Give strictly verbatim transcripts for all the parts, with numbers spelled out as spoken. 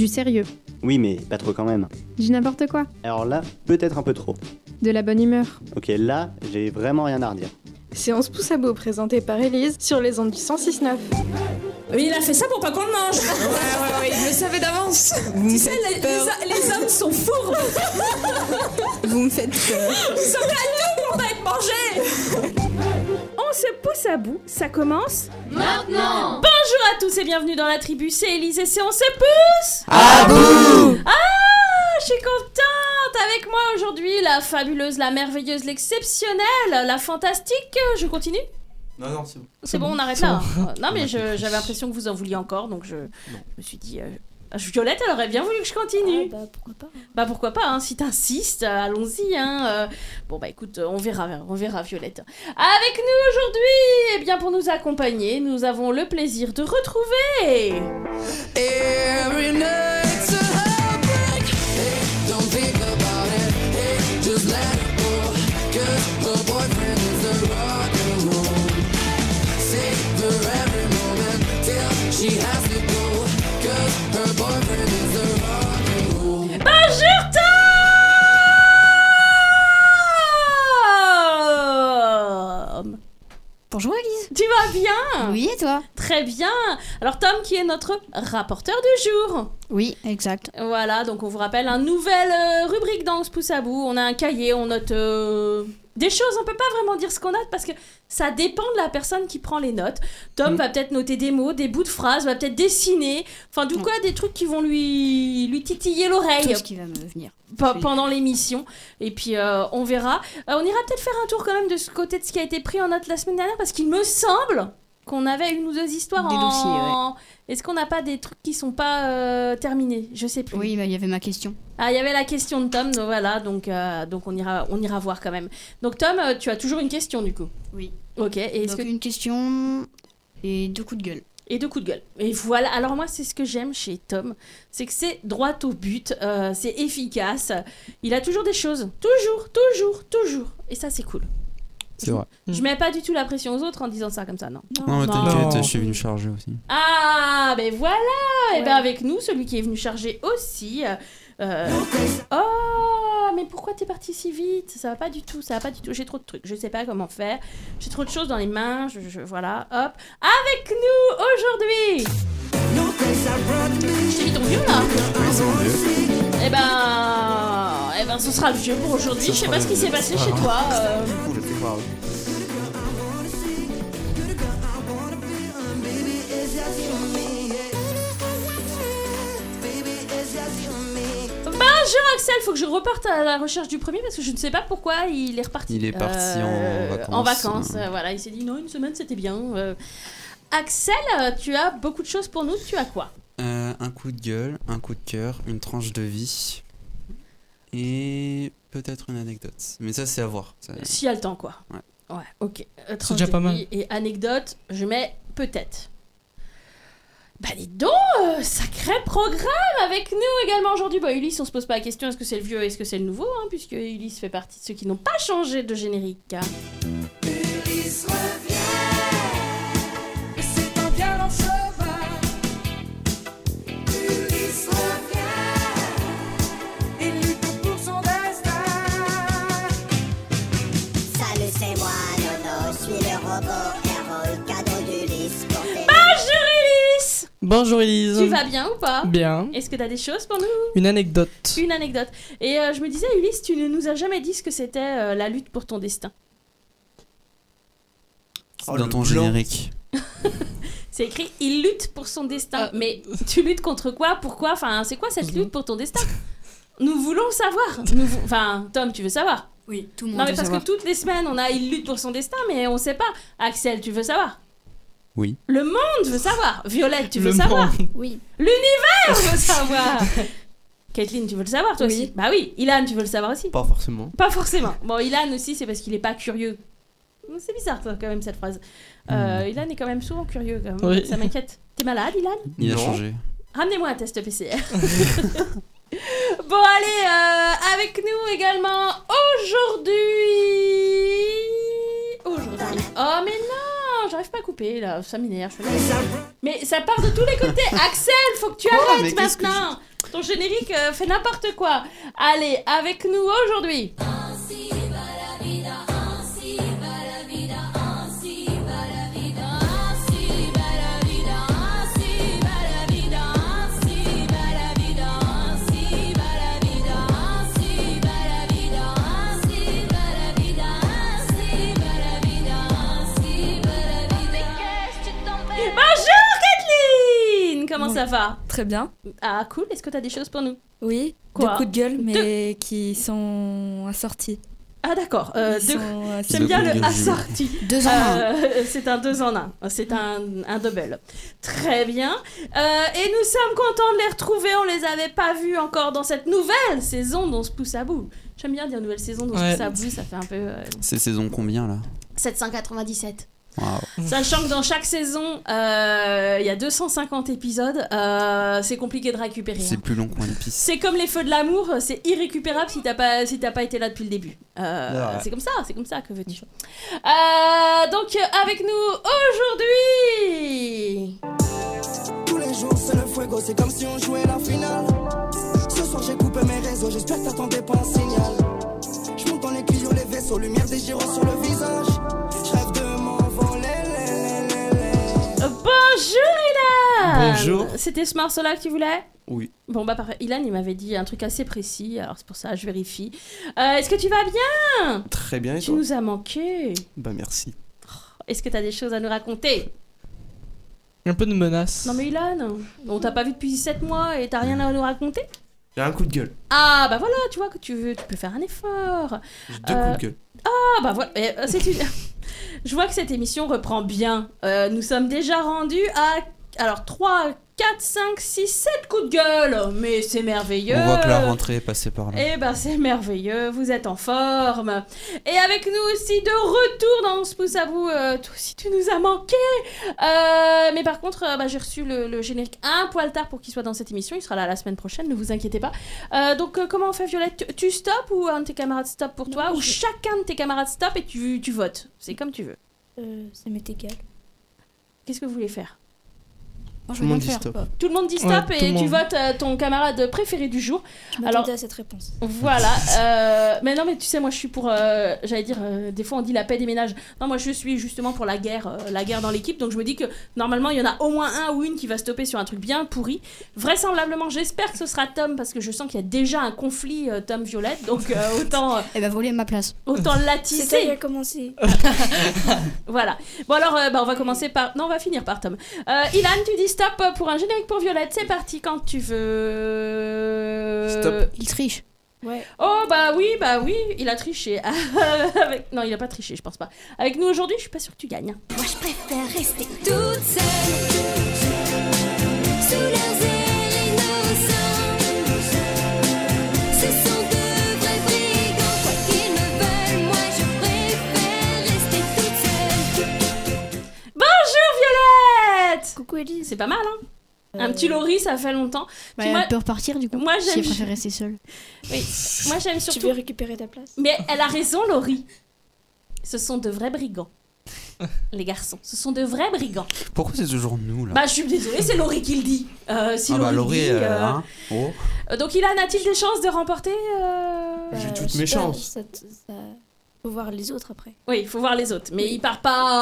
Du sérieux. Oui, mais pas trop quand même. Du n'importe quoi. Alors là, peut-être un peu trop. De la bonne humeur. Ok, là, j'ai vraiment rien à redire. Séance pouce à bout présentée par Élise sur les ondes du cent six neuf. Mais il a fait ça pour pas qu'on le mange. Ouais, ouais, ouais, il le savait d'avance. Vous tu sais, les, les, les hommes sont fourbes. Vous me faites peur. Ils sont tout pour être mangés. On se pousse à bout, ça commence maintenant. Bonjour à tous et bienvenue dans la tribu, c'est Élise et c'est On se pousse à bout. Ah, je suis contente. Avec moi aujourd'hui, la fabuleuse, la merveilleuse, l'exceptionnelle, la fantastique. Je continue ? Non, non, c'est bon. C'est bon, on arrête là. Hein. Non, mais je, j'avais l'impression que vous en vouliez encore, donc je, je me suis dit... Euh, Violette, elle aurait bien voulu que je continue. Ah, bah pourquoi pas. Bah pourquoi pas, hein, si t'insistes, allons-y. Hein, euh. Bon bah écoute, on verra, on verra Violette. Avec nous aujourd'hui, eh bien pour nous accompagner, nous avons le plaisir de retrouver... Every night's a heartbreak. Hey, don't think about it. Hey, just let it go. 'Cause her boyfriend is a rock and roll. Savor every moment till she has to go. 'Cause her boyfriend is a rock and roll. Bonjour Tom. Bonjour Élise. Tu vas bien? Oui, et toi? Très bien. Alors Tom qui est notre rapporteur du jour. Oui, exact. Voilà, donc on vous rappelle une nouvelle euh, rubrique dans On se pousse à bout. On a un cahier, on note euh, des choses. On peut pas vraiment dire ce qu'on note parce que ça dépend de la personne qui prend les notes. Tom mmh. va peut-être noter des mots, des bouts de phrases, va peut-être dessiner. Enfin, du coup, mmh. des trucs qui vont lui, lui titiller l'oreille. Tout ce qui va me venir. P- pendant l'émission. Et puis, euh, on verra. Euh, on ira peut-être faire un tour quand même de ce côté de ce qui a été pris en note la semaine dernière parce qu'il me semble qu'on avait une ou deux histoires des en... dossiers, ouais. Est-ce qu'on n'a pas des trucs qui sont pas euh, terminés? Je sais plus. Oui, il bah, y avait ma question. Ah, il y avait la question de Tom, donc voilà, donc, euh, donc on, ira, on ira voir quand même. Donc Tom, euh, tu as toujours une question du coup? Oui. Ok, et est-ce donc que... une question et deux coups de gueule. Et deux coups de gueule. Et voilà, alors moi c'est ce que j'aime chez Tom, c'est que c'est droit au but, euh, c'est efficace, il a toujours des choses, toujours, toujours, toujours, et ça c'est cool. C'est vrai. Je mets pas du tout la pression aux autres en disant ça comme ça, non. Non, mais t'inquiète, je suis venu charger aussi. Ah, ben voilà. Ouais. Et ben avec nous, celui qui est venu charger aussi. Euh... Oh, mais pourquoi t'es parti si vite? Ça va pas du tout, ça va pas du tout. J'ai trop de trucs, je sais pas comment faire. J'ai trop de choses dans les mains, je, je voilà, hop. Avec nous aujourd'hui. J'ai mis ton vieux là. Oui, c'est mon vieux. Eh ben, eh ben, ce sera le vieux pour aujourd'hui. Je sais pas ce qui s'est passé chez toi. Euh... Bonjour Axel, faut que je reparte à la recherche du premier parce que je ne sais pas pourquoi il est reparti. Il est parti euh, en vacances. En vacances, euh, voilà. Il s'est dit non, une semaine c'était bien. Euh... Axel, tu as beaucoup de choses pour nous. Tu as quoi? euh, Un coup de gueule, un coup de cœur, une tranche de vie et peut-être une anecdote. Mais ça, c'est à voir. Ça... Si y a le temps, quoi. Ouais. Ouais, ok. Euh, c'est déjà pas mal. Et anecdote, je mets peut-être. Bah dis donc, euh, sacré programme avec nous également aujourd'hui. Bah Ulysse, on se pose pas la question est-ce que c'est le vieux, est-ce que c'est le nouveau, hein, puisque Ulysse fait partie de ceux qui n'ont pas changé de générique. Hein. Ulysse revient, et c'est un violent cheval. Ulysse revient, il lutte pour son destin. Salut, c'est moi, Nono, je suis le robot héros, le cadeau d'Ulysse pour tes... Bonjour Ulysse. Bonjour Élise. Tu vas bien ou pas? Bien. Est-ce que t'as des choses pour nous? Une anecdote. Une anecdote. Et euh, je me disais, Ulysse, tu ne nous as jamais dit ce que c'était euh, la lutte pour ton destin. Oh, dans ton blanc. Générique. C'est écrit, il lutte pour son destin. Ah. Mais tu luttes contre quoi? Pourquoi? Enfin, c'est quoi cette lutte pour ton destin? Nous voulons savoir. Nous vou- Enfin, Tom, tu veux savoir? Oui, tout le monde Non, mais veut parce savoir. que toutes les semaines, on a il lutte pour son destin, mais on sait pas. Axel, tu veux savoir? Oui. Le monde veut savoir. Violette, tu veux Le savoir? monde. Oui. L'univers veut savoir. Kathleen, tu veux le savoir toi Oui. aussi? Bah oui. Ilan, tu veux le savoir aussi? Pas forcément. Pas forcément. Bon, Ilan aussi, c'est parce qu'il est pas curieux. C'est bizarre, toi, quand même, cette phrase. Euh, Mm. Ilan est quand même souvent curieux, quand même. Oui. Ça m'inquiète. T'es malade, Ilan? Il a Non. changé. Ramenez-moi un test P C R. Bon, allez, euh, avec nous également aujourd'hui. Aujourd'hui. Oh, mais non, j'arrive pas à couper là, ça m'énerve. Je fais... Mais ça part de tous les côtés. Axel, faut que tu Quoi? arrêtes Mais qu'est-ce que maintenant. ton générique euh, fait n'importe quoi. Allez, avec nous aujourd'hui. Comment ça va? Très bien. Ah cool, est-ce que tu as des choses pour nous? Oui, Quoi? deux coups de gueule, mais qui sont assortis. Ah d'accord, euh, Ils deux... sont assortis. j'aime bien le assorti. Deux en un. Euh, c'est un deux en un, c'est un, un double. Très bien. Euh, et nous sommes contents de les retrouver, on les avait pas vus encore dans cette nouvelle saison d'On se pousse à bout. J'aime bien dire nouvelle saison d'On se Ouais. pousse à bout, ça fait un peu... Euh... C'est saison combien là? sept cent quatre-vingt-dix-sept. Wow. Sachant que dans chaque saison, euh, il y a deux cent cinquante épisodes, euh, c'est compliqué de récupérer. C'est hein. plus long que One Piece. C'est comme les feux de l'amour, c'est irrécupérable si t'as pas, si t'as pas été là depuis le début. Euh, Ouais. c'est comme ça, c'est comme ça, que veux-tu. Euh, donc avec nous aujourd'hui... Tous les jours c'est le fuego, c'est comme si on jouait la finale. Ce soir j'ai coupé mes réseaux, j'espère que t'attendais pas un signal. Je monte dans les Clio, les vaisseaux, lumière des gyros sur le visage. Je rêve de m'envoler. Bonjour Ilan. Bonjour. C'était ce morceau-là que tu voulais? Oui. Bon bah parfait, Ilan il m'avait dit un truc assez précis, alors c'est pour ça je vérifie. Euh, est-ce que tu vas bien? Très bien, et Tu toi? nous as manqué. Bah merci. Est-ce que t'as des choses à nous raconter? Un peu de menace. Non mais Ilan, on t'a pas vu depuis sept mois et t'as rien à nous raconter? J'ai un coup de gueule. Ah bah voilà, tu vois que tu veux, tu peux faire un effort. J'ai deux Euh, coups de gueule. Ah bah voilà, eh, euh, c'est une... Je vois que cette émission reprend bien. Euh, nous sommes déjà rendus à... Alors trois, quatre, cinq, six, sept coups de gueule. Mais c'est merveilleux. On voit que la rentrée est passée par là. Eh ben c'est merveilleux, vous êtes en forme. Et avec nous aussi de retour dans ce pouce à bout, euh, toi aussi tu nous as manqué. Euh, mais par contre, euh, bah, j'ai reçu le, le générique un poil tard pour qu'il soit dans cette émission, il sera là la semaine prochaine, ne vous inquiétez pas. Euh, donc euh, comment on fait Violette? Tu, tu stops ou un de tes camarades stop pour toi? Non, Ou je- chacun de tes camarades stop et tu, tu votes? C'est comme tu veux. Euh, ça m'est égal. Qu'est-ce que vous voulez faire? Moi, je Tout le veux monde bien dit faire. stop. Pas. Tout le monde dit stop Ouais, tout et le tu monde. votes euh, ton camarade préféré du jour. Je m'attendais Alors- à cette réponse. Voilà, euh, mais non mais tu sais moi je suis pour, euh, j'allais dire, euh, des fois on dit la paix des ménages, non moi je suis justement pour la guerre, euh, la guerre dans l'équipe, donc je me dis que normalement il y en a au moins un ou une qui va stopper sur un truc bien pourri, vraisemblablement j'espère que ce sera Tom parce que je sens qu'il y a déjà un conflit euh, Tom-Violette, donc euh, autant, euh, Elle va voler ma place. autant C'est ça qui a l'attiser, commencé. voilà. Bon alors euh, bah, on va commencer par, non on va finir par Tom. Euh, Ilan tu dis stop pour un générique pour Violette, c'est parti quand tu veux. Stop. Il triche. Ouais. Oh bah oui, bah oui, il a triché. Avec... Non, il a pas triché, je pense pas. Avec nous aujourd'hui, je suis pas sûre que tu gagnes. Moi je préfère rester toute seule sous leurs ailes innocents. Ce sont de vrais brigands, quoi qu'ils me veulent. Moi je préfère rester toute seule. Bonjour Violette. Coucou Elise. C'est pas mal, hein. Un petit Laurie, ça fait longtemps. Bah, Puis moi- elle peut repartir du coup. moi, Si j'aime- elle préfère rester seule. Oui, moi j'aime Tu surtout. veux récupérer ta place? Mais elle a raison, Laurie. Ce sont de vrais brigands. Les garçons, ce sont de vrais brigands. Pourquoi c'est toujours nous là? Bah, je suis désolée, c'est Laurie qui le dit. Euh, si Ah bah Laurie, Laurie, dit, euh, euh, hein. Oh. euh, Donc, Ilan a-t-il des chances de remporter euh, J'ai Bah, toutes je mes sais pas, chances. Ça, te- ça... Faut voir les autres après. Oui, il faut voir les autres. Mais il part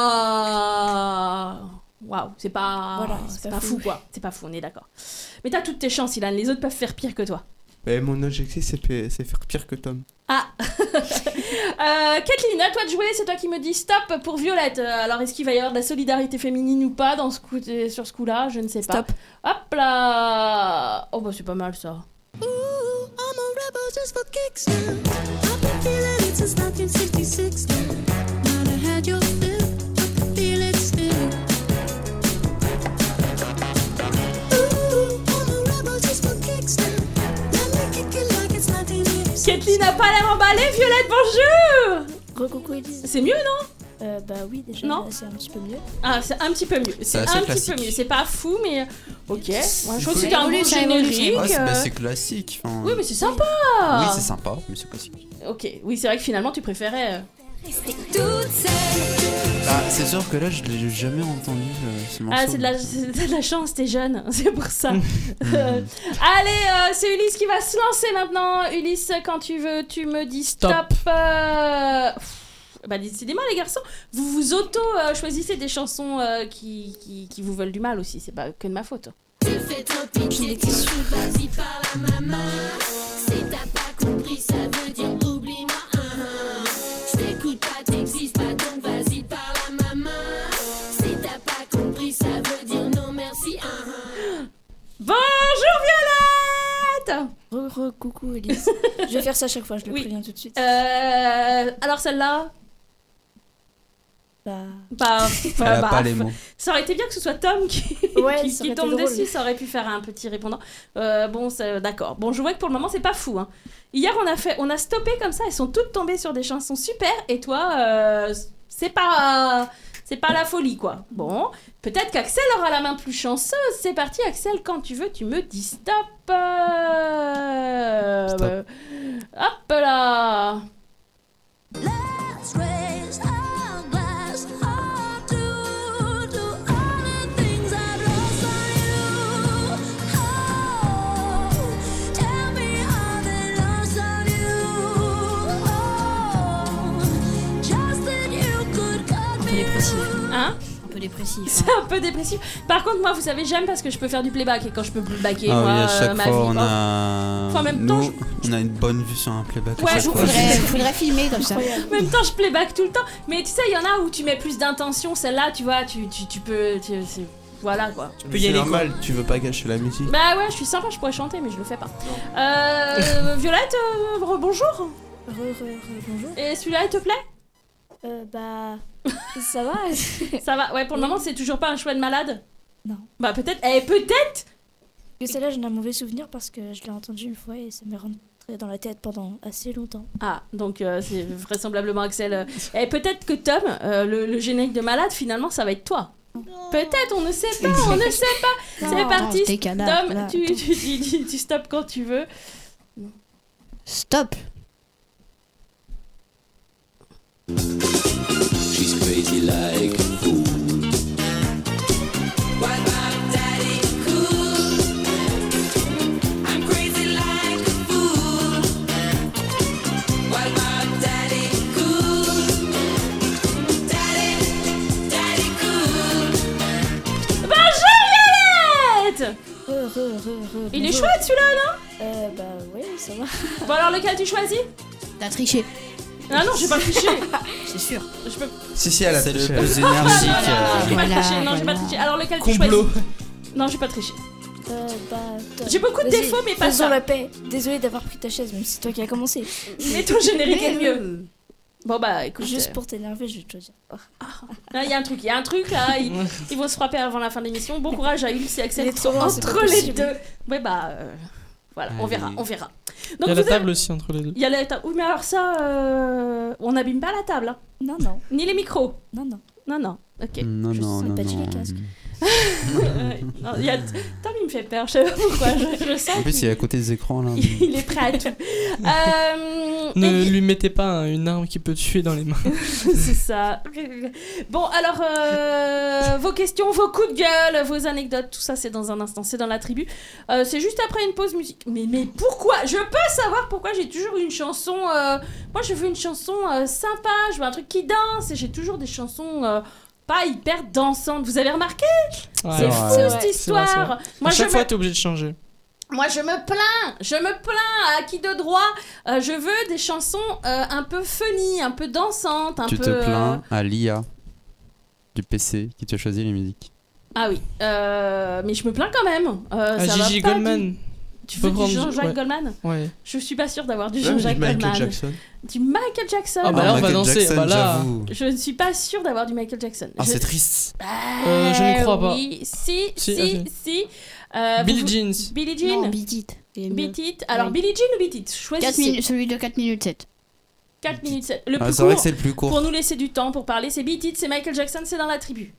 pas. Waouh, c'est pas. Voilà, c'est c'est pas, pas fou, fou. quoi. C'est pas fou, on est d'accord. Mais t'as toutes tes chances, Ilan. Les autres peuvent faire pire que toi. Mais mon objectif, c'est pe- c'est faire pire que Tom. Ah euh, Kathleen, à toi de jouer, c'est toi qui me dis stop pour Violette. Euh, Alors, est-ce qu'il va y avoir de la solidarité féminine ou pas dans ce coup, euh, sur ce coup-là? Je ne sais pas. Stop. Hop là. Oh, bah, c'est pas mal ça. Ooh, I'm a rebel just for kicks now. I've been feeling it since nineteen sixty-six now. Might have had your fill, I can feel it still. Ooh, I'm a rebel just for kicks now. Let me kick it like it's nineteen eighty-six. Kathleen n'a pas l'air emballée. Violette, bonjour. Re-coucou Elise. C'est mieux, non? Euh, bah oui, déjà, Non. c'est un petit peu mieux. Ah, c'est un petit peu mieux. C'est assez un petit classique. peu mieux. C'est pas fou, mais ok. Moi, je trouve que Ça c'était un évolue, bon ça évolue, ça générique. Ah, c'est bah, euh, c'est classique. enfin. Oui, mais c'est sympa. Oui, c'est sympa, mais c'est classique. Ok, oui, c'est vrai que finalement, tu préférais. euh, Rester toute seule. Ah, c'est sûr que là, je l'ai jamais entendu euh, ce morceau. Ah, c'est de, la, c'est de la chance, t'es jeune, c'est pour ça. Euh, Allez, euh, c'est Ulysse qui va se lancer maintenant. Ulysse, quand tu veux, tu me dis stop. Stop. Euh, pff, Bah, décidément, les garçons, vous vous auto-choisissez des chansons euh, qui, qui, qui vous veulent du mal aussi, c'est pas que de ma faute. Tu fais trop pitié, tu suis vas-y par la maman. Si t'as pas compris, ça veut dire oublie-moi. Uh-huh. Je t'écoute pas, t'existes pas, donc vas-y par la maman. Si t'as pas compris, ça veut dire non merci. Uh-huh. Bonjour Violette. Re, re, coucou Elise. Je vais faire ça à chaque fois, je le Oui. préviens tout de suite. Euh, alors celle-là Bah. Bah, Elle a bah, pas les mots. Ça aurait été bien que ce soit Tom qui, Ouais, qui, ça qui aurait été tombe drôle. dessus, ça aurait pu faire un petit répondant. Euh, bon, c'est- d'accord. Bon, je vois que pour le moment, c'est pas fou. Hein. Hier, on a, fait, on a stoppé comme ça, elles sont toutes tombées sur des chansons super, et toi, euh, c'est pas, c'est pas la folie, quoi. Bon, peut-être qu'Axel aura la main plus chanceuse. C'est parti, Axel, quand tu veux, tu me dis stop. Euh, Stop. euh, hop là. Let's raise our glass up to, to all the things I've lost on you. Oh, tell me how they lost on you. Oh, just that you could cut Un peu me dépressif. Hein? Un peu dépressif. C'est un peu dépressif. Par contre, moi, vous savez, j'aime parce que je peux faire du playback. Et quand je peux playbacker, Ah moi, oui, à euh, chaque ma fois, vie. on oh. a. Enfin, en même Nous, temps, on a une bonne vue sur un playback. à Ouais, chaque je fois. Faudrait, faudrait filmer comme ça. En même temps, je playback tout le temps. Mais tu sais, il y en a où tu mets plus d'intention. Celle-là, tu vois, tu, tu, tu peux. tu- c'est- voilà quoi. Mais y c'est aller, normal, tu veux pas gâcher la musique. Bah ouais, je suis sympa, je pourrais chanter, mais je le fais pas. Euh, Violette, euh, bonjour. Re, re, re, bonjour. Et celui-là, il te plaît? Euh, bah. Ça va? Ça va. Ouais, pour le moment, c'est toujours pas un choix de malade. Non. Bah peut-être. Eh, peut-être. Que celle-là, j'en ai un mauvais souvenir parce que je l'ai entendue une fois et ça m'est rentré dans la tête pendant assez longtemps. Ah, donc euh, c'est vraisemblablement Axel. euh. Et peut-être que Tom, euh, le, le générique de malade, finalement, ça va être toi. Peut-être, on ne sait pas, on ne sait pas. C'est Non, parti. c'était canard, Tom, là, tu, attends. tu, tu, tu, tu stops quand tu veux. Stop. She's crazy like a fool. What about daddy cool? I'm crazy like a fool. What about daddy cool? Daddy, daddy cool. Bonjour Violette. Re, re, re, re, Il est bonjour. chouette celui-là, non? Euh, bah ouais, ça va. Bon alors lequel tu choisis? T'as triché. Ah non, j'ai pas triché. C'est sûr. Je peux... Si, si, elle a C'est le triché. plus énergique. Ah, euh, j'ai pas Voilà, triché, non j'ai pas voilà. triché. Alors lequel tu Complot. choisis? Non, j'ai pas triché. Euh, bah. attends. J'ai beaucoup de Vas-y, défauts, mais pas faisons ça. la paix. Désolée d'avoir pris ta chaise, même si c'est toi qui as commencé. Mais ton générique est mieux. Bon bah écoute. Juste euh, pour t'énerver, je vais te le dire. Oh. Là, il y a un truc, il y a un truc là, ils, ils vont se frapper avant la fin de l'émission. Bon courage à Ulysse et Axel Il est qui trop sont loin, c'est entre pas les possible. deux. Ouais bah euh, voilà, on Allez. verra, on verra. Il Donc y a vous la avez- table aussi entre les deux. Il y a la table. Oui mais alors ça, euh, on n'abîme pas la table, hein. Non, non, Ni les micros. non, non. Non non. Ok. Non, Je non, sais non, pas, tu les non. casques. Ouais, non, il y a... Tom il me fait peur, je sais pas pourquoi, je, je sens En plus, qu'il- il est à côté des écrans là. il est prêt à tout. Euh, Ne et- lui mettez pas hein, une arme qui peut tuer dans les mains. C'est ça. Bon, alors, euh, vos questions, vos coups de gueule, vos anecdotes, tout ça, c'est dans un instant, c'est dans la tribu. Euh, c'est juste après une pause musique. Mais, mais pourquoi? Je peux savoir pourquoi j'ai toujours une chanson... euh, Moi, je veux une chanson euh, sympa, je veux un truc qui danse, et j'ai toujours des chansons... euh, pas hyper dansantes. Vous avez remarqué? Ouais, C'est ouais, fou ouais. cette C'est vrai, histoire. c'est vrai. Moi, à je chaque me... fois, t'es obligé de changer. Moi, je me plains, je me plains à qui de droit. Euh, je veux des chansons euh, un peu funny, un peu dansantes, un Tu peu. te euh, plains à l'I A du P C qui te choisit les musiques. Ah oui, euh, mais je me plains quand même. Euh, À ça va Gigi pas Goldman. du- Tu Faut veux du prendre- Jean-Jacques ouais. Goldman? Ouais. Je suis pas sûre d'avoir du Ouais, Jean-Jacques Michael Goldman. Jackson. Du Michael Jackson. Ah bah là, on va Michael danser, Jackson, bah là- j'avoue. Je ne suis pas sûre d'avoir du Michael Jackson. Ah, Je- c'est triste. Euh, je ne crois pas. Oui, si, si, Si, si. ok. Euh, Billie vous- Jeans. Billie Jean. Non, Beat It. C'est mieux. Beat It. Alors, Oui. Billie Jean ou Beat It? quatre Choisissez. minutes, celui de quatre minutes sept. quatre minutes sept. Le Ah, plus c'est vrai court, que c'est le plus court. pour nous laisser du temps pour parler, c'est Beat It, c'est Michael Jackson, c'est dans la tribu.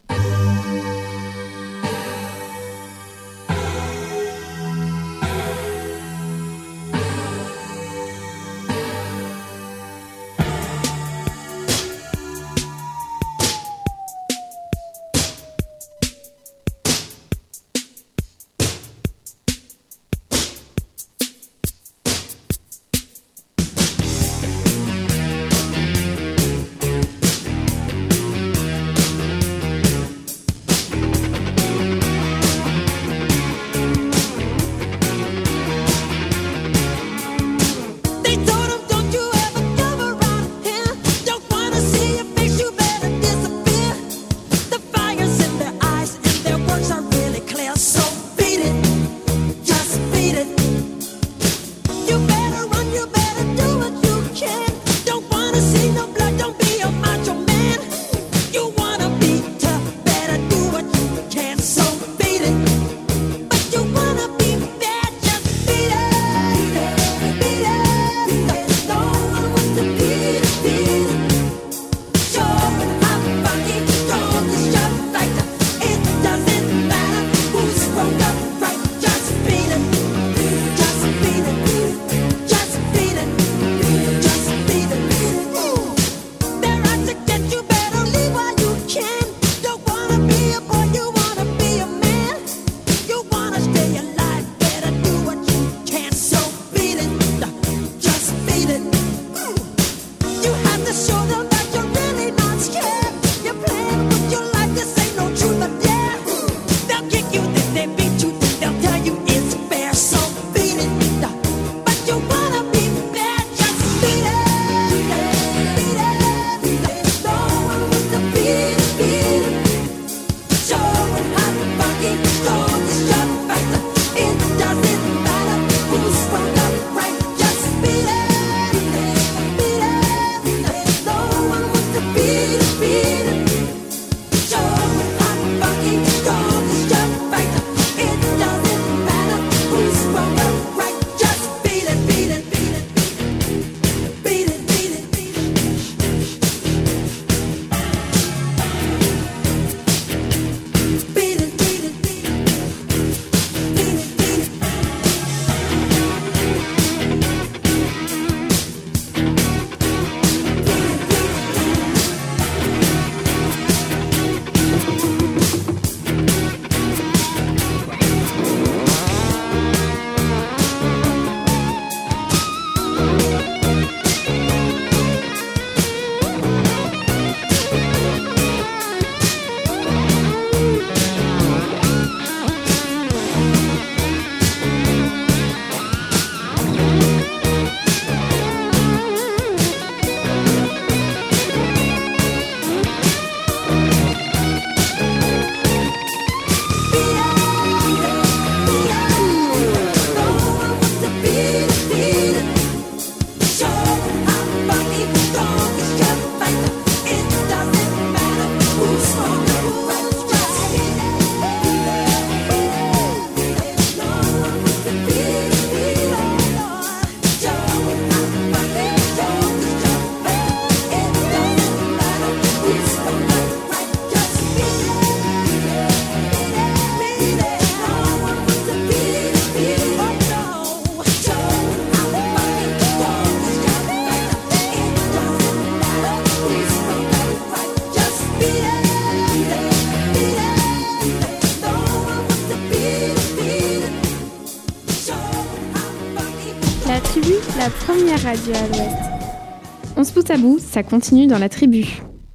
Tribu, la première radio à l'ouest. On se pousse à bout, ça continue dans la tribu.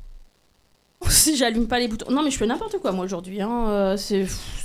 Si j'allume pas les boutons. Non, mais je fais n'importe quoi moi aujourd'hui. Hein. Euh, c'est.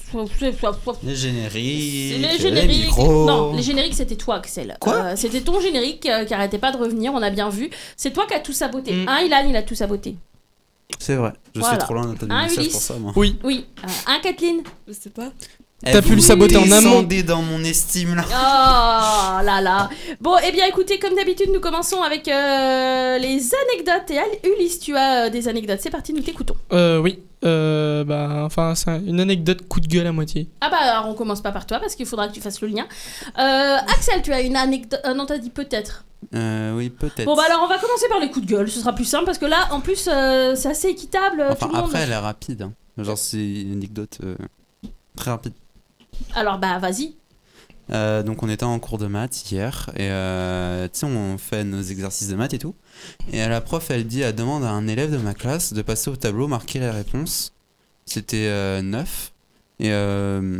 Les génériques, Les génériques. les micros. Non, les génériques c'était toi, Axel. Quoi Euh, C'était ton générique euh, qui arrêtait pas de revenir, on a bien vu. C'est toi qui as tout saboté. Mm. Un Ilan, il a tout saboté. C'est vrai. Je Voilà. suis trop loin de ta Un message Ulysse. pour ça, moi. Oui. Oui. Euh, un Kathleen. Je sais pas. T'as pu le saboter en amont. Descendez dans mon estime là. Oh là là. Bon, eh bien écoutez, comme d'habitude, nous commençons avec euh, les anecdotes. Et Al- Ulysse, tu as euh, des anecdotes. C'est parti, nous t'écoutons. Euh, oui. Euh, bah, enfin, c'est une anecdote coup de gueule à moitié. Ah bah alors on commence pas par toi parce qu'il faudra que tu fasses le lien. Euh, Axel, tu as une anecdote. Euh, non, t'as dit peut-être. Euh, oui, peut-être. Bon bah alors on va commencer par les coups de gueule, ce sera plus simple parce que là en plus euh, c'est assez équitable. Enfin, tout le monde. après, elle est rapide. Hein. Genre, c'est une anecdote euh, très rapide. Alors bah vas-y. Euh, donc, on était en cours de maths hier. Et euh, tu sais, on fait nos exercices de maths et tout. Et la prof, elle dit, elle demande à un élève de ma classe de passer au tableau, marquer les réponses. C'était euh, neuf. Et euh,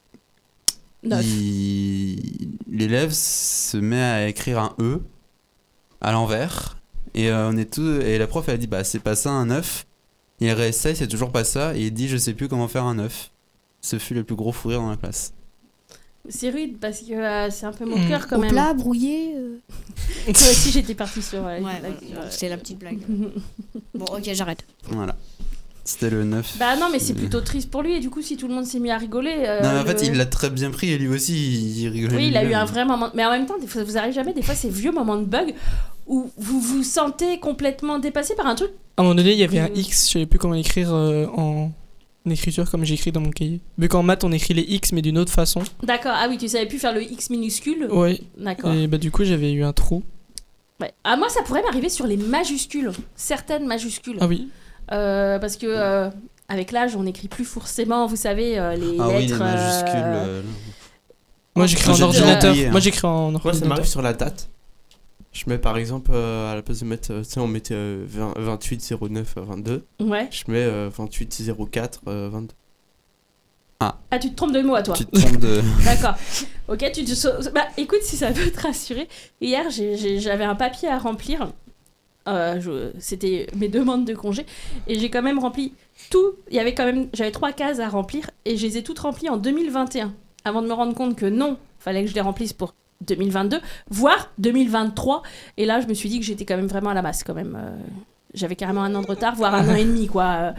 Neuf. il- l'élève se met à écrire un E à l'envers. Et, euh, on est tout... et la prof, elle dit, bah, c'est pas ça un neuf. Il réessaye, c'est toujours pas ça. Et il dit, je sais plus comment faire un neuf. Ce fut le plus gros fou rire dans la classe. C'est rude parce que euh, c'est un peu mon Mm. cœur quand Au même. plat, brouillé. euh. Moi aussi j'étais partie sur. euh, Ouais, la- ouais, euh, c'est la petite blague. Bon, ok, j'arrête. Voilà. C'était le neuf. Bah non mais c'est plutôt triste pour lui et du coup si tout le monde s'est mis à rigoler. euh, non, mais en fait, le- il l'a très bien pris et lui aussi, il, il rigolait. Oui, il a eu lui-même. un vrai moment. Mais en même temps, des fois, vous arrivez jamais, des fois, ces vieux moments de bug où vous vous sentez complètement dépassé par un truc. À un moment donné, il y avait un Mm. X, je savais plus comment l'écrire euh, en écriture comme j'écris dans mon cahier. Vu qu'en maths, on écrit les X mais d'une autre façon. D'accord, ah oui, tu savais plus faire le X minuscule. Ouais. D'accord. Et bah, du coup, j'avais eu un trou. Ouais. Ah, moi, ça pourrait m'arriver sur les majuscules, certaines majuscules. Ah oui. Euh, parce que euh, avec l'âge, on n'écrit plus forcément, vous savez, euh, les Ah lettres. oui, les majuscules. euh, euh, Moi, j'écris Moi, en j'ai déjà ordinateur. oublié, hein. Moi, j'écris en Moi, ça ordinateur. m'arrive sur la date. Je mets par exemple, euh, à la place de mettre, euh, tu sais, on mettait euh, vingt vingt-huit zéro neuf vingt-deux. Ouais. Je mets euh, vingt-huit zéro quatre vingt-deux. Ah, tu te trompes de mot à toi. Tu te trompes de. D'accord. Ok, tu te... so- Bah, écoute, si ça peut te rassurer, hier, j'ai- j'ai- j'avais un papier à remplir. Euh, je- C'était mes demandes de congé. Et j'ai quand même rempli tout. Il y avait quand même... J'avais trois cases à remplir et je les ai toutes remplies en deux mille vingt et un. Avant de me rendre compte que non, fallait que je les remplisse pour deux mille vingt-deux, voire deux mille vingt-trois. Et là, je me suis dit que j'étais quand même vraiment à la masse, quand même. Euh, J'avais carrément un an de retard, voire un an et demi, quoi. Euh,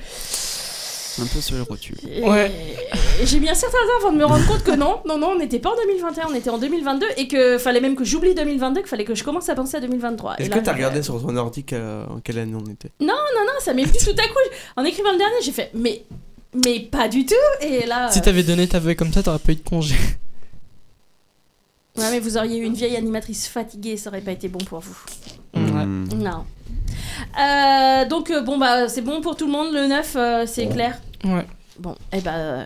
Un peu sur le rotule. et- Ouais. et j'ai mis un certain temps avant de me rendre compte que non, non, non, on n'était pas en deux mille vingt et un, on était en deux mille vingt-deux et que fallait même que j'oublie deux mille vingt-deux, qu'il fallait que je commence à penser à deux mille vingt-trois. Et Est-ce là, que t'as je- regardé sur ton ordi quelle, en quelle année on était? Non, non, non, ça m'est venu tout à coup. En écrivant le dernier, j'ai fait, mais, mais pas du tout. Et là, Si euh, t'avais donné ta feuille comme ça, t'aurais pas eu de congé. ouais, mais vous auriez eu une vieille animatrice fatiguée, ça aurait pas été bon pour vous. Hmm. Non. Euh, donc euh, bon bah c'est bon pour tout le monde, le neuf, euh, c'est clair. Ouais. Bon, et bah. euh,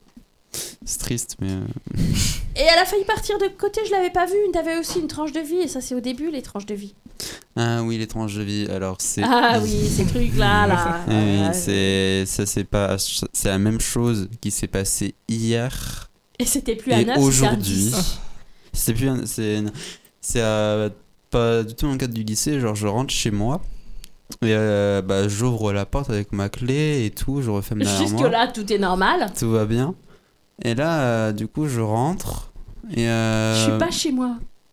C'est triste, mais. euh, Et elle a failli partir de côté, je l'avais pas vu. T'avais aussi une tranche de vie, et ça c'est au début, les tranches de vie. Ah oui, les tranches de vie. Alors, c'est. Ah oui, ces trucs-là, là. Oui, Euh, c'est ça, c'est pas, c'est la même chose qui s'est passé hier Et c'était plus à et neuf, c'était à aujourd'hui. dix. C'est plus, un- c'est, c'est euh, pas du tout dans le cadre du lycée. Genre, je rentre chez moi et euh, bah, j'ouvre la porte avec ma clé et tout. Je referme derrière moi. Jusque-là, tout est normal. Tout va bien. Et là, euh, du coup, je rentre et. euh, Je suis pas chez moi.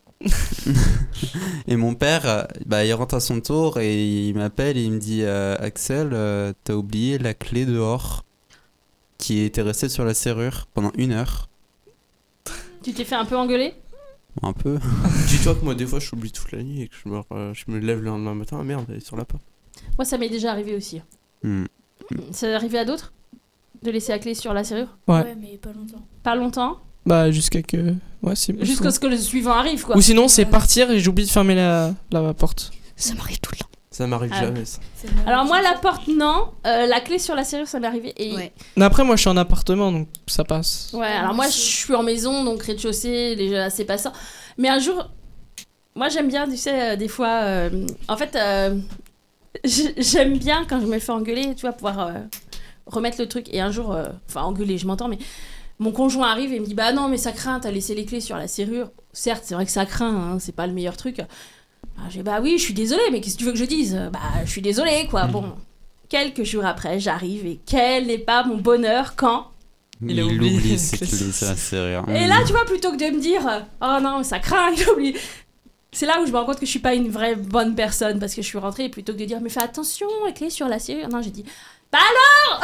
Et mon père, euh, bah, il rentre à son tour et il m'appelle et il me dit euh, Axel, euh, t'as oublié la clé dehors qui était restée sur la serrure pendant une heure. Tu t'es fait un peu engueuler? Un peu. Dis-toi que moi, des fois, je s'oublie toute la nuit et que je me, euh, je me lève le lendemain matin. Ah merde, elle est sur la porte. Moi, ça m'est déjà arrivé aussi. Hmm. Ça est arrivé à d'autres? De laisser la clé sur la serrure? Ouais. Ouais, mais pas longtemps. Pas longtemps? Bah, jusqu'à que. Ouais, c'est. Jusqu'à ce que le suivant arrive, quoi. Ou sinon, c'est partir et j'oublie de fermer la, la porte. Ça m'arrive tout le temps. Ça m'arrive Ah. jamais, ça. Alors moi, la porte, non. Euh, la clé sur la serrure, ça m'est arrivé. Et... Ouais. Mais après, moi, je suis en appartement, donc ça passe. Ouais, alors moi, je suis en maison, donc rez-de-chaussée, déjà assez passant. Mais un jour, moi, j'aime bien, tu sais, euh, des fois... euh, en fait, euh, j- j'aime bien, quand je me fais engueuler, tu vois, pouvoir euh, remettre le truc. Et un jour, euh, enfin, engueuler, je m'entends, mais Mon conjoint arrive et me dit bah non mais ça craint, t'as laissé les clés sur la serrure. Certes c'est vrai que ça craint, hein, c'est pas le meilleur truc. Bah, j'ai bah oui je suis désolée mais qu'est-ce que tu veux que je dise? Bah je suis désolée quoi. Mmh. Bon quelques jours après j'arrive et quel n'est pas mon bonheur quand il, il oublie ses clés sur la serrure. Et là tu vois plutôt que de me dire oh non mais ça craint il oublie. C'est là où je me rends compte que je suis pas une vraie bonne personne parce que je suis rentrée et plutôt que de dire mais fais attention les clés sur la serrure, non j'ai dit bah alors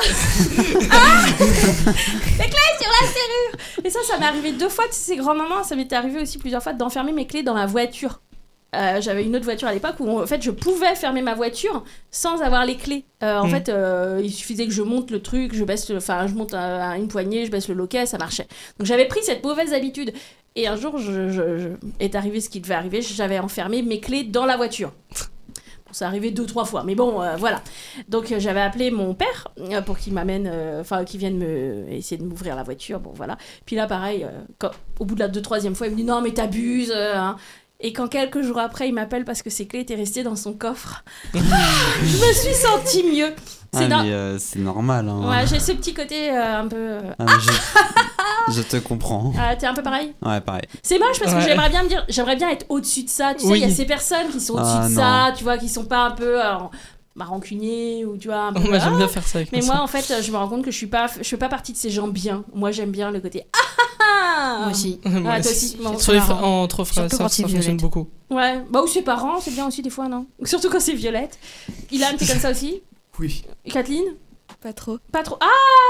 ah les clés sur la serrure. Et ça ça m'est arrivé deux fois, tu sais, ces grands-mamans, ça m'était arrivé aussi plusieurs fois d'enfermer mes clés dans la voiture. Euh, j'avais une autre voiture à l'époque où en fait je pouvais fermer ma voiture sans avoir les clés. Euh, en mmh. fait euh, il suffisait que je monte le truc, je baisse, enfin je monte à, à une poignée, je baisse le loquet, ça marchait. Donc j'avais pris cette mauvaise habitude. Et un jour, je, je, je, est arrivé ce qui devait arriver, j'avais enfermé mes clés dans la voiture. Bon, ça arrivait deux, trois fois, mais bon, euh, voilà. Donc euh, j'avais appelé mon père euh, pour qu'il m'amène, enfin euh, qu'il vienne me, essayer de m'ouvrir la voiture, bon voilà. Puis là, pareil, euh, quand, au bout de la deux, troisième fois, il me dit « Non, mais t'abuses euh, hein. !» Et quand quelques jours après, il m'appelle parce que ses clés étaient restées dans son coffre. Je me suis sentie mieux. C'est, ah, no- mais, euh, c'est normal. Hein. Ouais, j'ai ce petit côté euh, un peu... Euh... Ah, je... je te comprends. Ah, t'es un peu pareil ? Ouais, pareil. C'est moche parce ouais. que j'aimerais bien me dire... J'aimerais bien être au-dessus de ça. Tu oui. sais, il y a ces personnes qui sont au-dessus ah, de non. ça, tu vois, qui sont pas un peu... Euh, bah, rancunier ou tu vois un peu... Oh, moi, j'aime bien faire ça avec mais moi ça. en fait je me rends compte que je suis pas je fais pas partie de ces gens bien. Moi j'aime bien le côté ah moi aussi ah, moi toi aussi bon, sur les fra- entre frères ça, ça fonctionne beaucoup. Ouais bah ou ses parents c'est bien aussi des fois non, surtout quand c'est Violette. Ilan t'es comme ça aussi? Oui. Kathleen? Pas trop. Pas trop.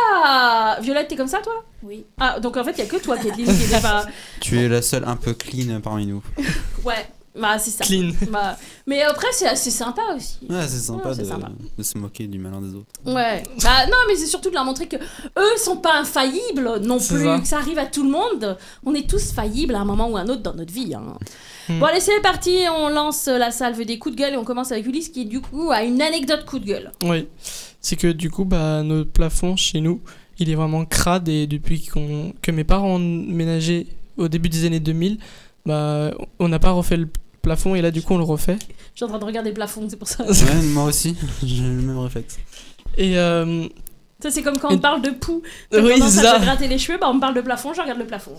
Ah Violette t'es comme ça toi? Oui. Ah donc en fait il y a que toi Kathleen qui est pas. Tu es la seule un peu clean parmi nous. Ouais. Bah, c'est ça. Clean. Bah, mais après, c'est assez sympa aussi. Ouais, c'est sympa, ouais, c'est de, sympa de se moquer du malin des autres. Ouais. Bah, non, mais c'est surtout de leur montrer que eux sont pas infaillibles non c'est plus, ça. Que ça arrive à tout le monde. On est tous faillibles à un moment ou à un autre dans notre vie. Hein. Mm. Bon, allez, c'est parti. On lance la salve des coups de gueule et on commence avec Ulysse qui, du coup, a une anecdote coup de gueule. Oui. C'est que, du coup, bah, notre plafond chez nous, il est vraiment crade et depuis qu'on, que mes parents ont ménagé au début des années deux mille, bah, on n'a pas refait le plafond et là du coup on le refait. Je suis en train de regarder le plafond, c'est pour ça. Ouais, moi aussi, j'ai le même réflexe. Et euh... ça c'est comme quand on et... parle de poux. Quand oui, on commence ça. à se gratter les cheveux, bah on me parle de plafond, je regarde le plafond.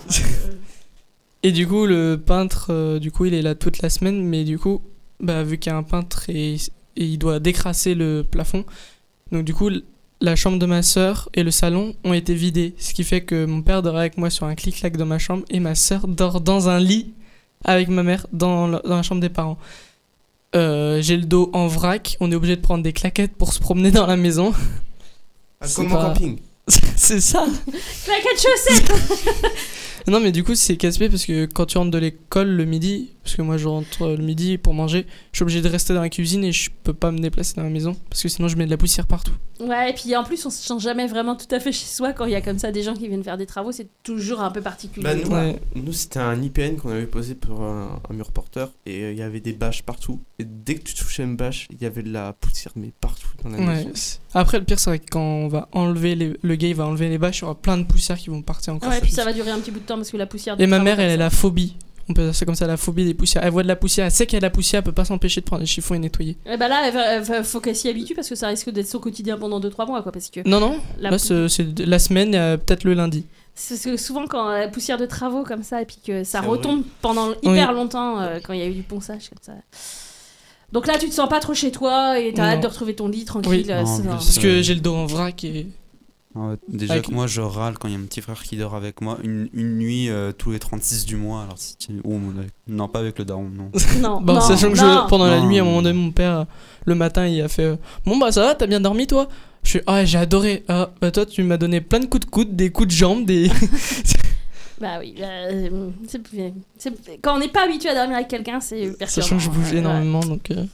Et du coup le peintre, euh, du coup il est là toute la semaine, mais du coup bah vu qu'il y a un peintre et, et il doit décrasser le plafond, donc du coup la chambre de ma sœur et le salon ont été vidés, ce qui fait que mon père dort avec moi sur un clic-clac dans ma chambre et ma sœur dort dans un lit avec ma mère dans la, dans la chambre des parents. Euh, j'ai le dos en vrac, on est obligé de prendre des claquettes pour se promener dans la maison. Ah, comme pas... en camping. C'est ça. Claquettes chaussettes. Non mais du coup c'est casse-pied parce que quand tu rentres de l'école le midi, parce que moi je rentre le midi pour manger, je suis obligé de rester dans la cuisine et je peux pas me déplacer dans la maison parce que sinon je mets de la poussière partout. Ouais, et puis en plus on se sent jamais vraiment tout à fait chez soi quand il y a comme ça des gens qui viennent faire des travaux, c'est toujours un peu particulier. Bah, nous, ouais. nous c'était un I P N qu'on avait posé pour un, un mur porteur et il euh, y avait des bâches partout et dès que tu touchais une bâche il y avait de la poussière mais partout dans la ouais. maison. Après le pire c'est vrai que quand on va enlever les, le gars il va enlever les bâches, il y aura plein de poussières qui vont partir encore. Ouais, et puis ça va durer un petit bout de temps parce que la poussière. Et ma mère elle a la phobie. On peut dire ça comme ça, la phobie des poussières. Elle voit de la poussière, elle sait qu'il y a de la poussière, elle peut pas s'empêcher de prendre les chiffons et nettoyer. Et bah là, elle va, elle va, faut qu'elle s'y habitue parce que ça risque d'être son quotidien pendant deux trois mois quoi. Parce que non, non, la là pou... c'est, c'est la semaine, euh, peut-être le lundi. C'est parce que souvent quand la poussière de travaux comme ça et puis que ça c'est retombe vrai. Pendant hyper oui. longtemps euh, quand il y a eu du ponçage comme ça. Donc là, tu te sens pas trop chez toi et t'as non. hâte de retrouver ton lit tranquille. Oui. Euh, non, parce que j'ai le dos en vrac et. Ouais, déjà avec... que moi je râle quand il y a mon petit frère qui dort avec moi une, une nuit euh, tous les trente-six du mois. Alors si tu... oh, non, pas avec le daron, non. non, bon, non sachant que non. Je, pendant non. la nuit, à un moment donné, mon père, le matin, il a fait euh, bon bah ça va, t'as bien dormi toi? Je suis ah j'ai adoré. Ah bah toi tu m'as donné plein de coups de coude, des coups de jambe, des. Bah oui, euh, c'est, c'est, quand on n'est pas habitué à dormir avec quelqu'un, c'est perturbant. Sachant que je bouge ouais. énormément, donc. Euh...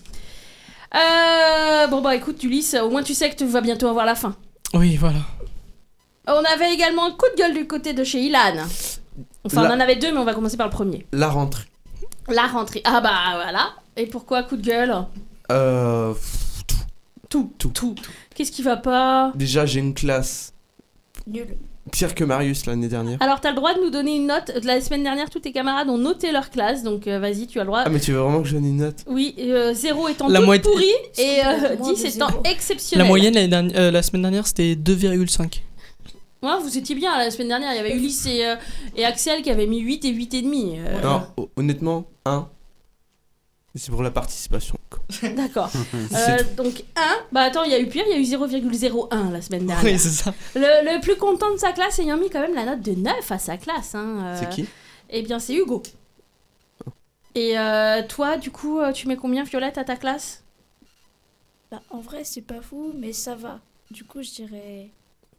Euh, bon bah écoute Ulysse, au moins tu sais que tu vas bientôt avoir la fin. Oui, voilà. On avait également un coup de gueule du côté de chez Ilan. Enfin, la... on en avait deux, mais on va commencer par le premier. La rentrée. La rentrée. Ah bah voilà. Et pourquoi coup de gueule? Euh... Tout. Tout. Tout. Tout. Qu'est-ce qui va pas? Déjà, j'ai une classe. Nul. Pire que Marius l'année dernière. Alors, t'as le droit de nous donner une note. La semaine dernière, tous tes camarades ont noté leur classe, donc euh, vas-y, tu as le droit. Ah, mais tu veux vraiment que je donne une note? Oui, euh, zéro étant la toute moitié... pourrie et euh, dix étant exceptionnel. La moyenne, l'année dernière, euh, la semaine dernière, c'était deux virgule cinq. Ouais, vous étiez bien la semaine dernière. Il y avait Ulysse et, euh, et Axel qui avaient mis huit et huit virgule cinq. Euh... Non, ho- honnêtement, un. C'est pour la participation. quoi. D'accord. C'est Euh, tout. donc un. Bah attends, il y a eu pire, il y a eu zéro virgule zéro un la semaine dernière. Oui, c'est ça. Le, le plus content de sa classe ayant mis quand même la note de neuf à sa classe. Hein, euh, C'est qui Eh bien, c'est Hugo. Et euh, toi, du coup, euh, tu mets combien, Violette, à ta classe? Bah, en vrai, c'est pas fou, mais ça va. Du coup, je dirais.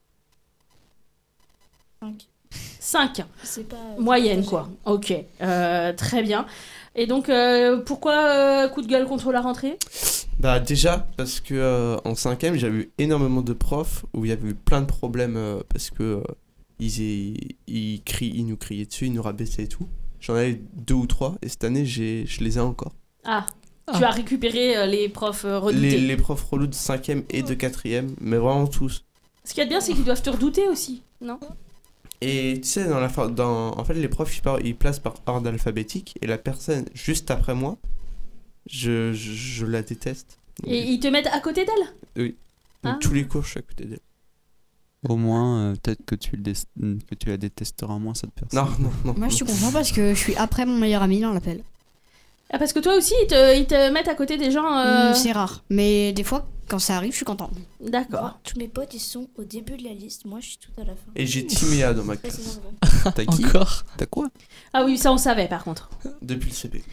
cinq. cinq. C'est pas. Moyenne, quoi. Ok, euh, très bien. Et donc, euh, pourquoi euh, coup de gueule contre la rentrée? Bah déjà parce que euh, en cinquième j'avais eu énormément de profs où il y avait eu plein de problèmes euh, parce que euh, ils, est- ils, crient, ils nous criaient dessus, ils nous rabaissaient et tout. J'en avais deux ou trois et cette année j'ai, je les ai encore. Ah, tu as récupéré euh, les profs euh, redoutés. Les, les profs relous de cinquième et de quatrième, mais vraiment tous. Ce qu'il y a de bien, c'est qu'ils doivent te redouter aussi, non? Et tu sais, dans la, fa- dans, en fait les profs ils, par- ils placent par ordre alphabétique et la personne juste après moi, je, je, je la déteste. Et ils te mettent à côté d'elle? Oui. Donc Ah. tous les cours je suis à côté d'elle. Au moins, euh, peut-être que tu, le dé- que tu la détesteras moins, cette personne. Non, non, non. Moi, je suis content parce que je suis après mon meilleur ami dans l'appel. Ah, parce que toi aussi, ils te, ils te mettent à côté des gens... euh, Hmm, c'est rare. Mais des fois, quand ça arrive, je suis contente. D'accord. Moi, tous mes potes, ils sont au début de la liste. Moi, je suis tout à la fin. Et j'ai Timéa dans ma Ça, c'est classe. normal. T'as qui Encore. T'as quoi? Ah oui, ça on savait par contre. Depuis le C P.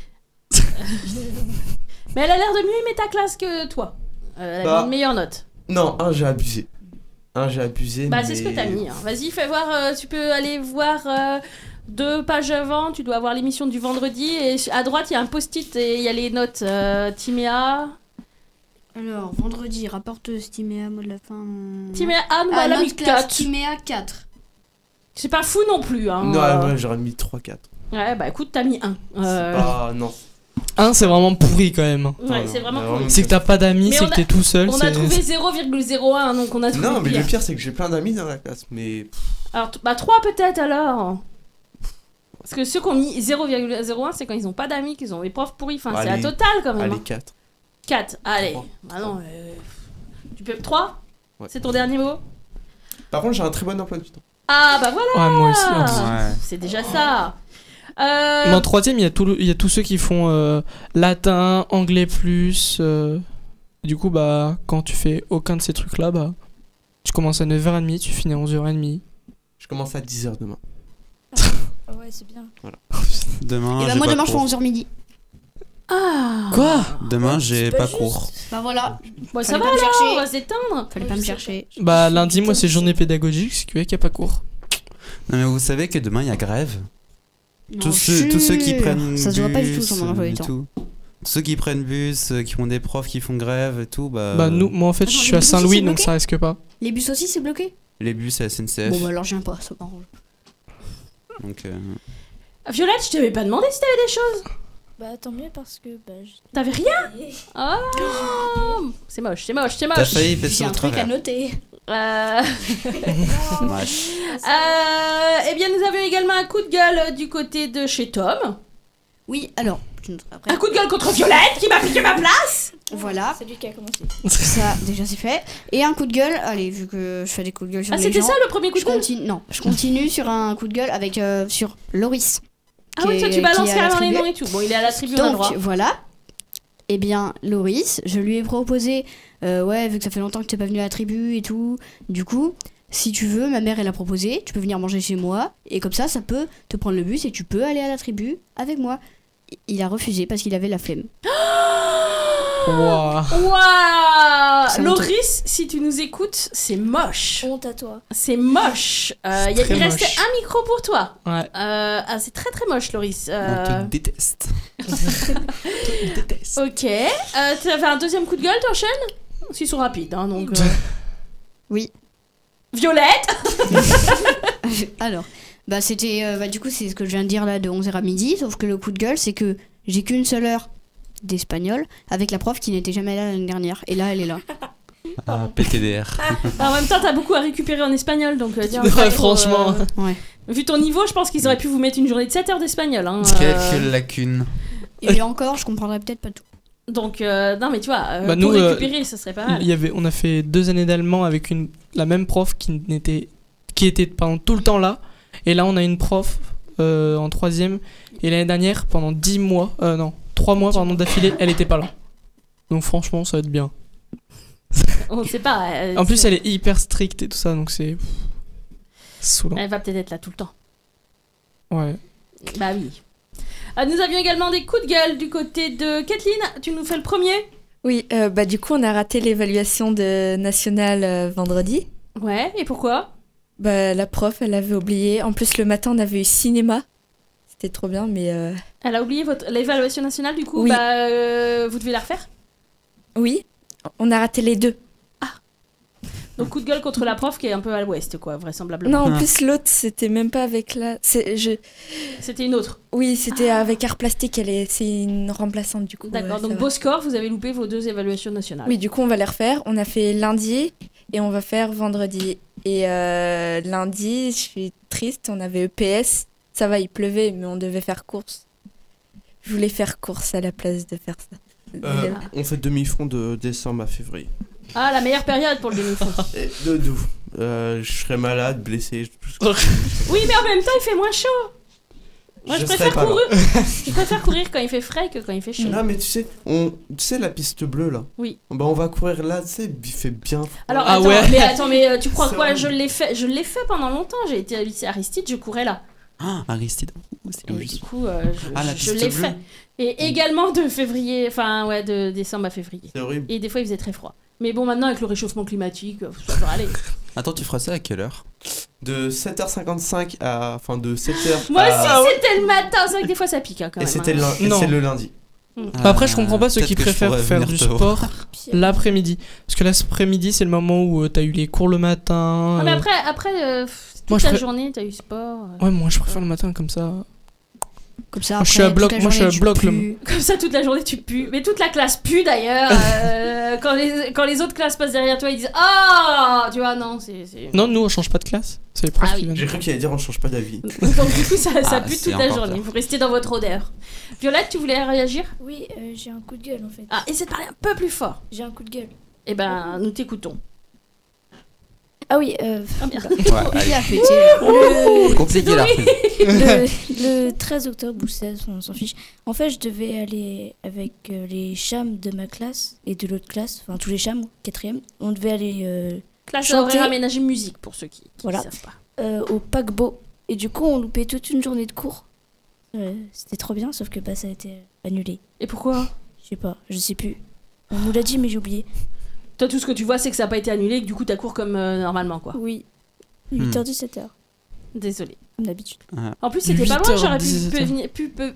Mais elle a l'air de mieux aimer ta classe que toi. Euh, elle a Bah. mis une meilleure note. Non, un j'ai abusé. Un j'ai abusé. Bah mais... c'est ce que t'as mis. Hein. Vas-y, fais voir, euh, tu peux aller voir euh, deux pages avant, tu dois voir l'émission du vendredi et à droite il y a un post-it et il y a les notes euh, Timéa. Alors, vendredi, rapporteuse, Timéa, mot de la fin. Timéa Anne, Ah, elle a note mis classe, quatre. Timéa quatre. C'est pas fou non plus. Hein. Non, euh. ouais, j'aurais mis trois quatre. Ouais, bah écoute, t'as mis un. Euh, C'est pas. Non. Un, c'est vraiment pourri quand même. Ouais, non, c'est vraiment non, cool. C'est que t'as pas d'amis, Mais c'est on que a- t'es tout seul. On a c'est- trouvé zéro virgule zéro un, donc on a trouvé Non, mais pire. le pire, c'est que j'ai plein d'amis dans la classe. Mais. pff, Alors, t- bah trois peut-être alors. Parce que ceux qui ont mis zéro virgule zéro un, c'est quand ils ont pas d'amis, qu'ils ont des profs pourris. Enfin, c'est la allez- totale quand même. Allez, hein. quatre. quatre, allez. Trois. Ah non, euh, tu peux. trois Ouais. C'est ton dernier mot? Par contre, j'ai un très bon emploi du temps. Ah bah voilà. Ouais, moi aussi. en plus. Ouais. C'est déjà ça. Euh, Mais en troisième, il y, a tout le- il y a tous ceux qui font euh, latin, anglais plus. euh, Du coup, bah, quand tu fais aucun de ces trucs-là, bah, tu commences à neuf heures trente, tu finis à onze heures trente. Je commence à dix heures demain. Ah ouais, c'est bien. Demain, Et bah, j'ai moi, pas demain, je fais cours. onze heures midi. Ah. Quoi? Demain, j'ai pas pas juste. cours. Bah voilà, Bon, ça Fallait va pas me alors, chercher. on va s'éteindre. fallait pas me chercher. Bah, lundi, moi, c'est journée pédagogique, c'est qu'il n'y a pas cours. Non, mais vous savez que demain, il y a grève. Non, Tous ceux, tous ceux qui sûr. prennent Ça se voit pas du tout bus, sur mon emploi euh, du et temps. tout. Tous ceux qui prennent bus, euh, qui ont des profs qui font grève et tout, bah, Bah, nous, moi, en fait, Attends, je les suis à bus aussi, Saint-Louis, c'est donc bloqué ça risque pas. Les bus aussi, c'est bloqué? les bus à S N C F. Bon, bah alors, je viens pas, ça m'arrange. Donc, euh, Violette, je t'avais pas demandé si t'avais des choses. Bah, tant mieux parce que. Bah, je... T'avais rien? Ah. C'est moche, c'est moche, c'est t'as moche. failli passer J'ai au un truc à travers. noter. Euh... Dommage. Euh, eh bien, nous avions également un coup de gueule du côté de chez Tom. Oui, alors, je noterai après. Un coup de gueule contre Violette qui m'a piqué ma place. Voilà, C'est lui qui a commencé. ça, déjà, c'est fait. Et un coup de gueule, allez, vu que je fais des coups de gueule sur Ah, les c'était gens. ça le premier coup Je de gueule? continue, non, je continue sur un coup de gueule avec euh, sur Loris. Ah qui oui, toi est- tu balances qui est à la carrément les tribu. noms et tout. Bon, il est à la tribune à Donc droite. voilà. Eh bien, Loris, je lui ai proposé, euh, ouais, vu que ça fait longtemps que t'es pas venu à la tribu et tout. Du coup, si tu veux, ma mère elle a proposé, tu peux venir manger chez moi et comme ça, ça peut te prendre le bus et tu peux aller à la tribu avec moi. Il a refusé parce qu'il avait la flemme. Waouh. Waouh! C'est Loris, si tu nous écoutes, c'est moche. Honte à toi. C'est moche. Euh, C'est il y a- très il restait moche. un micro pour toi. Ouais. Euh, ah, c'est très très moche, Loris. On Euh, te déteste. ok. Euh, tu avais un deuxième coup de gueule, t'enchaînes? Ils sont rapides, hein, donc. euh. Oui. Violette! Alors, bah c'était, euh, bah du coup c'est ce que je viens de dire là de onze heures à midi, sauf que le coup de gueule c'est que j'ai qu'une seule heure d'espagnol avec la prof qui n'était jamais là l'année dernière et là elle est là. Ah, P T D R. En même temps, t'as beaucoup à récupérer en espagnol, donc. euh, tiens, Ouais, pas trop, franchement. euh, Ouais. Vu ton niveau, je pense qu'ils auraient pu vous mettre une journée de sept heures d'espagnol. Hein, euh, Quelques lacunes. Et encore, je comprendrais peut-être pas tout. Donc, euh, non, mais tu vois, euh, Bah, pour nous, euh, récupérer, ça serait pas mal. Il y avait, on a fait deux années d'allemand avec une, la même prof qui n'était qui était pendant tout le temps là. Et là, on a une prof euh, en troisième. Et l'année dernière, pendant dix mois, euh, non, trois mois pardon, d'affilée, elle était pas là. Donc franchement, ça va être bien. On sait pas. euh, En plus, c'est- elle est hyper stricte et tout ça, donc c'est saoulant. Elle va peut-être être là tout le temps. Ouais. Bah oui. Ah, nous avions également des coups de gueule du côté de Kathleen. Tu nous fais le premier? Oui, euh, bah du coup, on a raté l'évaluation de nationale euh, vendredi. Ouais, et pourquoi? Bah la prof, elle avait oublié. En plus, le matin, on avait eu cinéma. C'était trop bien, mais euh, Elle a oublié votre... l'évaluation nationale, du coup, Oui. bah, euh, vous devez la refaire. oui, on a raté les deux. Donc coup de gueule contre la prof qui est un peu à l'ouest, quoi, vraisemblablement. Non, en plus, l'autre, c'était même pas avec la. C'est, je... C'était une autre. Oui, c'était avec Art Plastique. Elle est... C'est une remplaçante, du coup. D'accord, ouais, donc ça beau va. score, vous avez loupé vos deux évaluations nationales. Oui, du coup, on va les refaire. On a fait lundi et on va faire vendredi. Et euh, lundi, je suis triste, on avait E P S. Ça va, il pleuvait, mais on devait faire course. Je voulais faire course à la place de faire ça. Euh, on fait demi-fond de décembre à février. Ah, la meilleure période pour le demi-fond. Et de d'où euh, Je serais malade, blessé. Oui, mais en même temps, il fait moins chaud. Moi, je, Je préfère serais pas courir. là. je préfère courir quand il fait frais que quand il fait chaud. Non, mais tu sais, on, tu sais la piste bleue là. Oui. Bah on va courir là, tu sais, il fait bien froid. Alors, Ah attends, ouais. mais attends, mais euh, tu crois C'est quoi? vrai. Je l'ai fait, je l'ai fait pendant longtemps. J'ai été à lycée Aristide, je courais là. Ah, Aristide. Oh, c'est Et logique. du coup, euh, je, Ah, la je piste l'ai bleue. fait. Et également de février, enfin ouais, de décembre à février. C'est horrible. Et des fois, il faisait très froid. Mais bon, maintenant, avec le réchauffement climatique, euh, ça devrait aller. Attends, tu feras ça à quelle heure? De sept heures cinquante-cinq à. Enfin, de sept heures. Moi à... aussi, c'était le matin. C'est vrai que des fois, ça pique hein, quand Et même. c'était hein. le, lun- et Non. c'est le lundi. Après, je comprends pas ceux peut-être qui que je préfèrent pourrais faire venir du te voir. sport l'après-midi. Parce que l'après-midi, c'est le moment où euh, t'as eu les cours le matin. Ah, mais euh, après, après euh, pff, toute Moi, je la pré- journée, t'as eu sport. euh. Ouais, moi je préfère le matin comme ça. Comme ça, Moi, je après, suis à toute bloc- la moi, je suis journée, à tu bloc, le- pues. Comme ça, toute la journée, tu pues. Mais toute la classe pue d'ailleurs. euh, quand, les, quand les autres classes passent derrière toi, ils disent ah, tu vois, non, c'est. c'est- Non, nous on change pas de classe. C'est les profs Ah qui oui. viennent. J'ai cru qu'il allait dire on change pas d'avis. Donc, du coup, ça, ça Ah, pue c'est toute la encore journée. pire. Vous restez dans votre odeur. Violette, tu voulais réagir? Oui, euh, j'ai un coup de gueule en fait. Ah, essaie de parler un peu plus fort. J'ai un coup de gueule. Eh ben, nous t'écoutons. Ah oui, euh, Ah, bien. Ouais, Qui allez. a fêté là le, Compliqué la reprise. le, le treize octobre ou seize, on s'en fiche. En fait, je devais aller avec euh, les chams de ma classe et de l'autre classe, enfin tous les chams, quatrième. On devait aller euh, Classe Chanter. horaire aménagée musique pour ceux qui ne Voilà. savent pas. euh, au paquebot. Et du coup, on loupait toute une journée de cours. Euh, C'était trop bien, sauf que bah, ça a été euh, annulé. Et pourquoi? Je sais pas, je sais plus. On nous l'a dit, mais j'ai oublié. Toi, tout ce que tu vois, c'est que ça n'a pas été annulé et que du coup, t'as cours comme euh, normalement, quoi. Oui, Hmm. huit heures dix-sept heures, Désolé. comme d'habitude. En plus, c'était pas huit loin, heures, j'aurais pu, dix-sept pu heures. venir, pu, pu-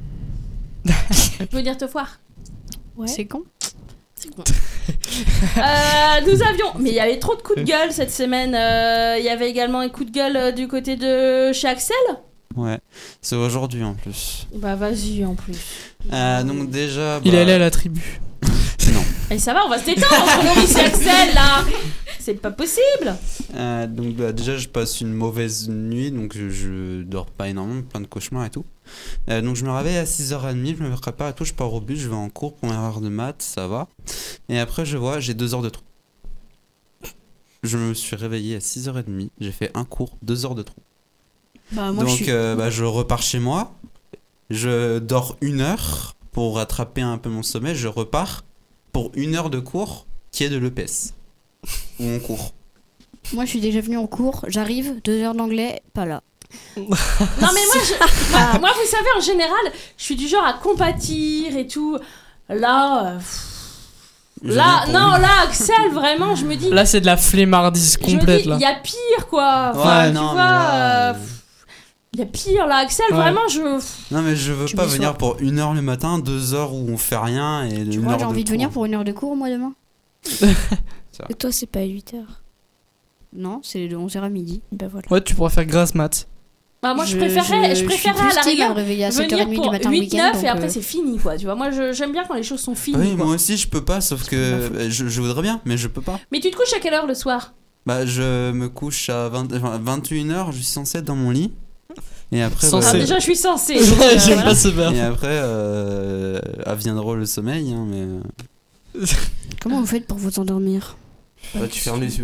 venir te voir. Ouais. C'est con. C'est con. Euh, nous avions, mais il y avait trop de coups de gueule cette semaine. Euh, Il y avait également un coup de gueule euh, du côté de chez Axel. Ouais, c'est aujourd'hui en plus. Bah vas-y en plus. Euh, donc déjà. Il bah, est allé à la tribu. Non. Et ça va, on va se détendre entre Loris et Axel là. C'est pas possible. Euh, donc bah, déjà je passe une mauvaise nuit, donc je, je dors pas énormément, plein de cauchemars et tout. Euh, donc je me réveille à six heures trente, je me prépare et tout, je pars au bus, je vais en cours, première heure de maths, ça va. Et après je vois, j'ai deux heures de trou. Je me suis réveillé à six heures trente, j'ai fait un cours, deux heures de trou. Bah, moi, donc je suis. euh, bah, je repars chez moi, je dors une heure pour rattraper un peu mon sommeil, je repars pour une heure de cours qui est de l'E P S. Où on court. Moi, je suis déjà venue en cours. J'arrive, deux heures d'anglais, pas là. Non mais moi, je- moi, moi, vous savez, en général, je suis du genre à compatir et tout. Là, euh, pff, Je là, viens pour non, une- là, Axel, vraiment, je me dis, Là, c'est de la flemmardise je me complète dis, là. il y a pire quoi. Enfin, Ouais, tu non, mais vois, là, euh, euh, pff, il y a pire là, Axel, Ouais. vraiment, je. Non mais je veux Tu pas me venir sors. pour une heure le matin, deux heures où on fait rien et Tu une vois, heure j'ai envie de cours. venir pour une heure de cours, moi, demain. Et toi, c'est pas huit heures. Non, c'est de onze heures à midi. Ben voilà. Ouais, tu pourras faire grasse mat. Bah, moi, je, préférais, je, suis préférais plus à la style rigueur me réveiller à sept heures venir trente du pour matin le huit week-end. neuf donc, et après euh, c'est fini quoi. Tu vois, moi, je- j'aime bien quand les choses sont finies. Oui, quoi. moi aussi je peux pas, sauf que euh, je, je voudrais bien, mais je peux pas. Mais tu te couches à quelle heure le soir? Bah je me couche à vingt, enfin, vingt et une heures, je suis censé être dans mon lit. Et après, Censé. Ah, bah, déjà, je suis censée. J'aime donc, euh, voilà. pas ce verbe. et après euh, adviendra le sommeil, hein, mais Comment vous faites pour vous endormir? Bah, tu fermes les yeux.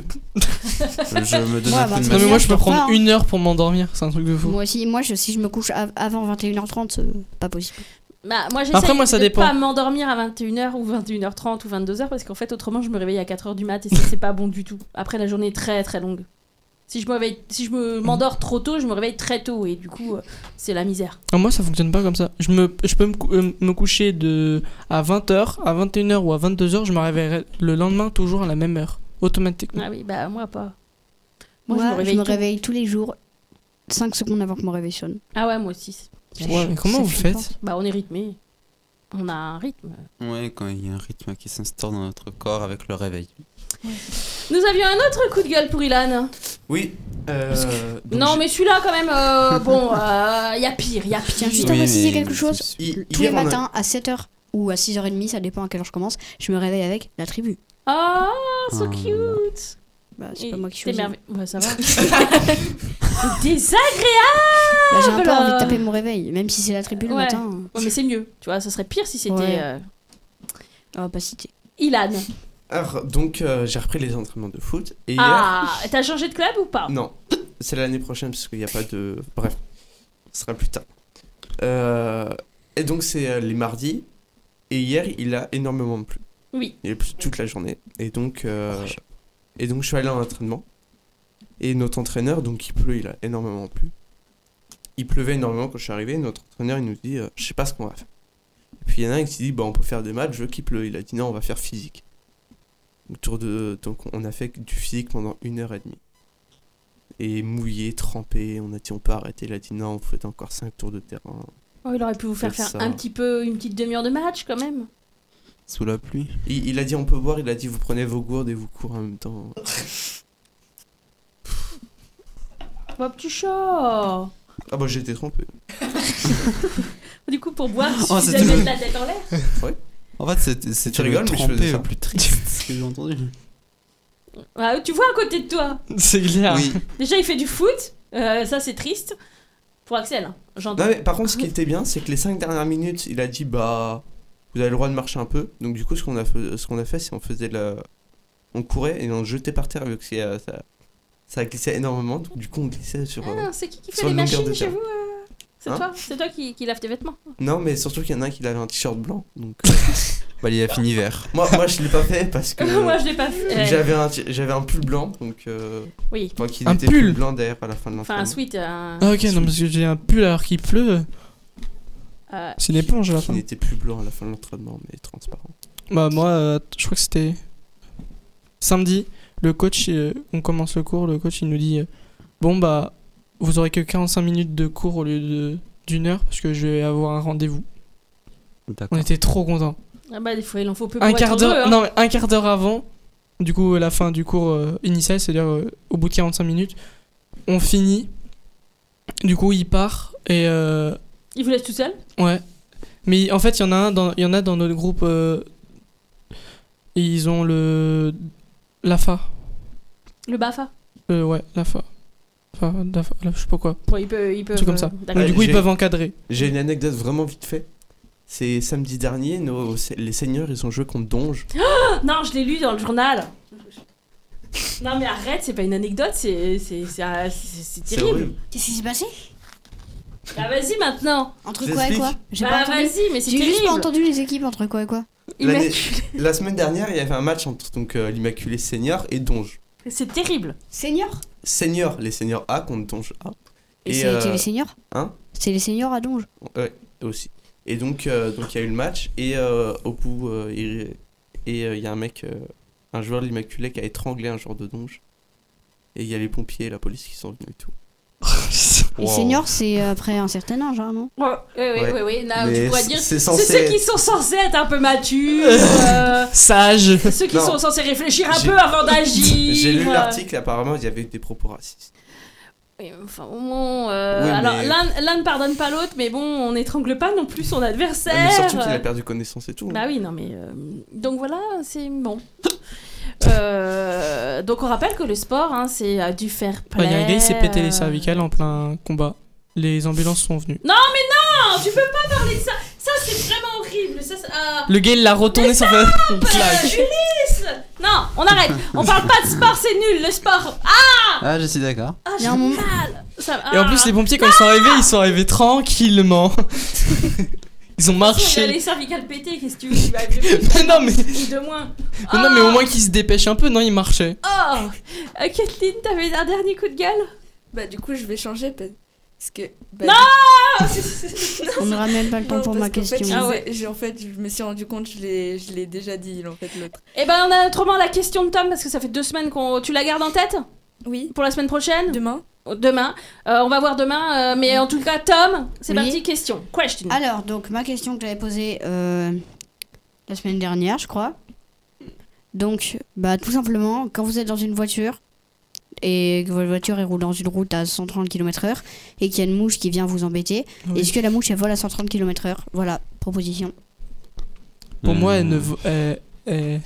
Je me donne Moi, un coup de vingt et Non, mais massage. moi, je peux Pas, prendre hein. une heure pour m'endormir, c'est un truc de fou. Moi aussi, moi je, si je me couche av- avant vingt et une heures trente, euh, pas possible. Bah, moi, j'essaie Après, moi, ça de dépend. pas m'endormir à vingt et une heures ou vingt et une heures trente ou vingt-deux heures parce qu'en fait, autrement, je me réveille à quatre heures du mat et ça, c'est pas bon du tout. Après, la journée est très très longue. Si je me réveille, si je me m'endors trop tôt, je me réveille très tôt et du coup, euh, c'est la misère. Ah, moi, ça fonctionne pas comme ça. Je, me, je peux me, cou- euh, me coucher de, à vingt heures, à vingt et une heures ou à vingt-deux heures, je me réveillerai le lendemain toujours à la même heure, automatiquement. Ah oui, bah moi pas. Moi, Moi, je me réveille tôt. réveille tous les jours, cinq secondes avant que mon réveil sonne. Ah ouais, moi aussi. Ouais, mais comment C'est vous flippant. faites? Bah, on est rythmé. On a un rythme. Ouais, quand il y a un rythme qui s'instaure dans notre corps avec le réveil. Nous avions un autre coup de gueule pour Ilan. Oui. Euh, donc Non, j'ai- mais celui-là, quand même, euh, bon, il y a pire, il y a pire. Tiens, juste à Oui, préciser mais- quelque chose. hi- Tous hier, les on a- matins à sept heures ou à six heures trente, ça dépend à quelle heure je commence, je me réveille avec la tribu. Ah, so Ah. cute. Bah, c'est Et pas moi qui t'es choisis. merveilleux. Bah, ça va. Désagréable. Bah, j'ai un peu Voilà. envie de taper mon réveil, même si c'est la tribu le Ouais. matin. Ouais, mais c'est mieux. Tu vois, ça serait pire si c'était Ouais. euh, On va pas citer. Ilan. Alors, donc, euh, j'ai repris les entraînements de foot. Et hier. Ah, t'as changé de club ou pas? Non, c'est l'année prochaine parce qu'il n'y a pas de. Bref, ce sera plus tard. Euh, Et donc, c'est euh, les mardis. Et hier, il a énormément plu. Oui. Il a plu toute la journée. Et donc, euh, et donc je suis allé en entraînement. Et notre entraîneur, donc il pleut, il a énormément plu. Il pleuvait énormément quand je suis arrivé. Notre entraîneur, il nous dit euh, je sais pas ce qu'on va faire. Et puis il y en a un qui s'est dit bah, on peut faire des matchs, je veux qu'il pleut. Il a dit non, on va faire physique. Autour de... Donc on a fait du physique pendant une heure et demie. Et mouillé, trempé, on a dit on peut arrêter. Il a dit non, vous faites encore cinq tours de terrain. Oh, il aurait pu vous faire Faites faire ça. un petit peu, une petite demi-heure de match quand même. Sous la pluie. Il, il a dit on peut boire, il a dit vous prenez vos gourdes et vous courez en même temps. Bah, petit chat. Ah bah j'ai été trompé. Du coup, pour boire, il Oh, suffisait c'était- de mettre la tête en l'air. En fait, c'était c'était le rigoles, mais je faisais trempé ça. le plus triste que j'ai entendu. Ah, tu vois à côté de toi. C'est clair. Oui. Déjà, il fait du foot. Euh, ça, c'est triste. Pour Axel, hein, j'entends. Non mais par contre ce qui était bien c'est que les cinq dernières minutes il a dit bah vous avez le droit de marcher un peu. Donc du coup ce qu'on a fait, ce qu'on a fait c'est on faisait la... on courait et on se jetait par terre vu que c'est, euh, ça, ça glissait énormément. Donc du coup on glissait sur... euh, Ah, c'est qui qui fait sur les une longueur machines de chez terre. vous euh C'est Hein toi C'est toi qui, qui lave tes vêtements. Non mais surtout qu'il y en a un qui avait un t-shirt blanc. Donc euh, Bah, il a fini vert. moi, moi je l'ai pas fait parce que Moi, je l'ai pas fait. j'avais un, t- j'avais un pull blanc donc... Euh, Oui. enfin, qu'il Un était pull plus blanc derrière à la fin de Enfin, l'entraînement. un sweat. Un... Ah, ok, non, parce que j'ai un pull alors qu'il pleut. Euh, C'est une éponge à la Qui fin. n'était plus blanc à la fin de l'entraînement mais transparent. Bah, moi, euh, je crois que c'était samedi. Le coach, euh, on commence le cours. Le coach, il nous dit euh, bon, bah, vous aurez que quarante-cinq minutes de cours au lieu de d'une heure parce que je vais avoir un rendez-vous. On D'accord. était trop contents. Ah bah, des fois, il en faut peu pour Un être quart heureux, d'heure, hein. non, mais un quart d'heure avant, du coup, la fin du cours euh, initial, c'est-à-dire euh, au bout de quarante-cinq minutes, on finit. Du coup, il part et euh, Il vous laisse tout seul? ouais. Mais en fait, il y en a un dans, il y en a dans notre groupe. euh, ils ont le l'A F A. Le B A F A? Euh, ouais, l'A F A. Enfin, l'A F A, je sais pas quoi. Bon, ils peuvent. Ils peuvent C'est comme ça. euh, Donc, d'accord. du coup, ils j'ai- peuvent encadrer. J'ai une anecdote vraiment vite fait. C'est samedi dernier, nos, les seniors ils ont joué contre Donge. Non, je l'ai lu dans le journal. Non, mais arrête, c'est pas une anecdote, c'est c'est- c'est c'est- c'est C'est terrible. horrible. Qu'est-ce qui s'est passé? Bah, vas-y maintenant. Entre Je quoi et l'explique. quoi? J'ai Bah, pas entendu. vas-y, mais c'est J'ai juste pas terrible. entendu les équipes entre quoi et quoi. L'année- Immaculé. La semaine dernière, il y avait un match entre donc, euh, l'Immaculée Senior et Donge. C'est terrible. Senior? Senior, les seniors A contre Donge A. Et, Et, c'est euh, c'est les seniors? hein C'est les seniors à Donge. Ouais, aussi. Et donc, euh, donc il y a eu le match et euh, au bout, euh, il et, euh, il y a un mec, euh, un joueur de l'Immaculée qui a étranglé un joueur de Donge. Et il y a les pompiers et la police qui sont venus et tout. Les seniors, c'est après un certain âge, hein, non? Ouais, oui, oui, Ouais. oui, oui. Là, Mais tu pourrais c'est- dire. c'est C'est censé ceux qui être- sont censés être un peu matures. euh, Sage. ceux qui Non. sont censés réfléchir un J'ai- peu avant d'agir. J'ai lu euh. l'article, apparemment il y avait eu des propos racistes. Oui, enfin, bon, euh, Oui, alors mais- l'un l'un ne pardonne pas l'autre, mais bon, on n'étrangle pas non plus son adversaire. Mais surtout qu'il a perdu connaissance et tout. Bah oui, non, mais. euh, donc voilà, c'est bon. Euh, donc on rappelle que le sport, hein, c'est euh, du fair Ah, play. il y a un gars, il s'est pété les euh. cervicales en plein combat. Les ambulances sont venues. Non, mais non, tu peux pas parler de ça. Ça, c'est vraiment horrible. Ça, c'est- ah. Le gars, il l'a retourné sans faire une Euh, claque. Ulysse, Non, on arrête. On parle pas de sport, c'est nul. Le sport. Ah Ah, je suis d'accord. Ah, Il y j'ai a un moment- mal. Ça- Et en ah. plus, les pompiers, quand ils sont arrivés, ils sont arrivés tranquillement. Ils ont Il y a marché. les cervicales pétées, qu'est-ce que tu veux qu'il va être de plus Non, mais. ou de moins. Mais non, mais au moins qu'ils se dépêchent un peu, non, ils marchaient. Oh euh, Kathleen, t'avais un dernier coup de gueule? Bah, du coup, je vais changer parce que. Bah, Non On n'aura même pas le temps Non, pour ma parce qu'en fait, question. je Ah sais- ouais. j'ai- en fait, je me suis rendu compte, je l'ai, je l'ai déjà dit, en fait, l'autre. Eh ben, on a autrement la question de Tom parce que ça fait deux semaines qu'on. Tu la gardes en tête Oui. pour la semaine prochaine? Demain. Demain. Euh, on va voir demain, euh, mais en tout cas, Tom, c'est Oui. parti, question. Question. Alors, donc, ma question que j'avais posée euh, la semaine dernière, je crois. Donc, bah, tout simplement, quand vous êtes dans une voiture et que votre voiture elle roule dans une route à cent trente kilomètres heure et qu'il y a une mouche qui vient vous embêter, Oui. est-ce que la mouche elle vole à cent trente kilomètres heure? Voilà, proposition. Pour Euh, moi, elle ne. vaut- elle- elle-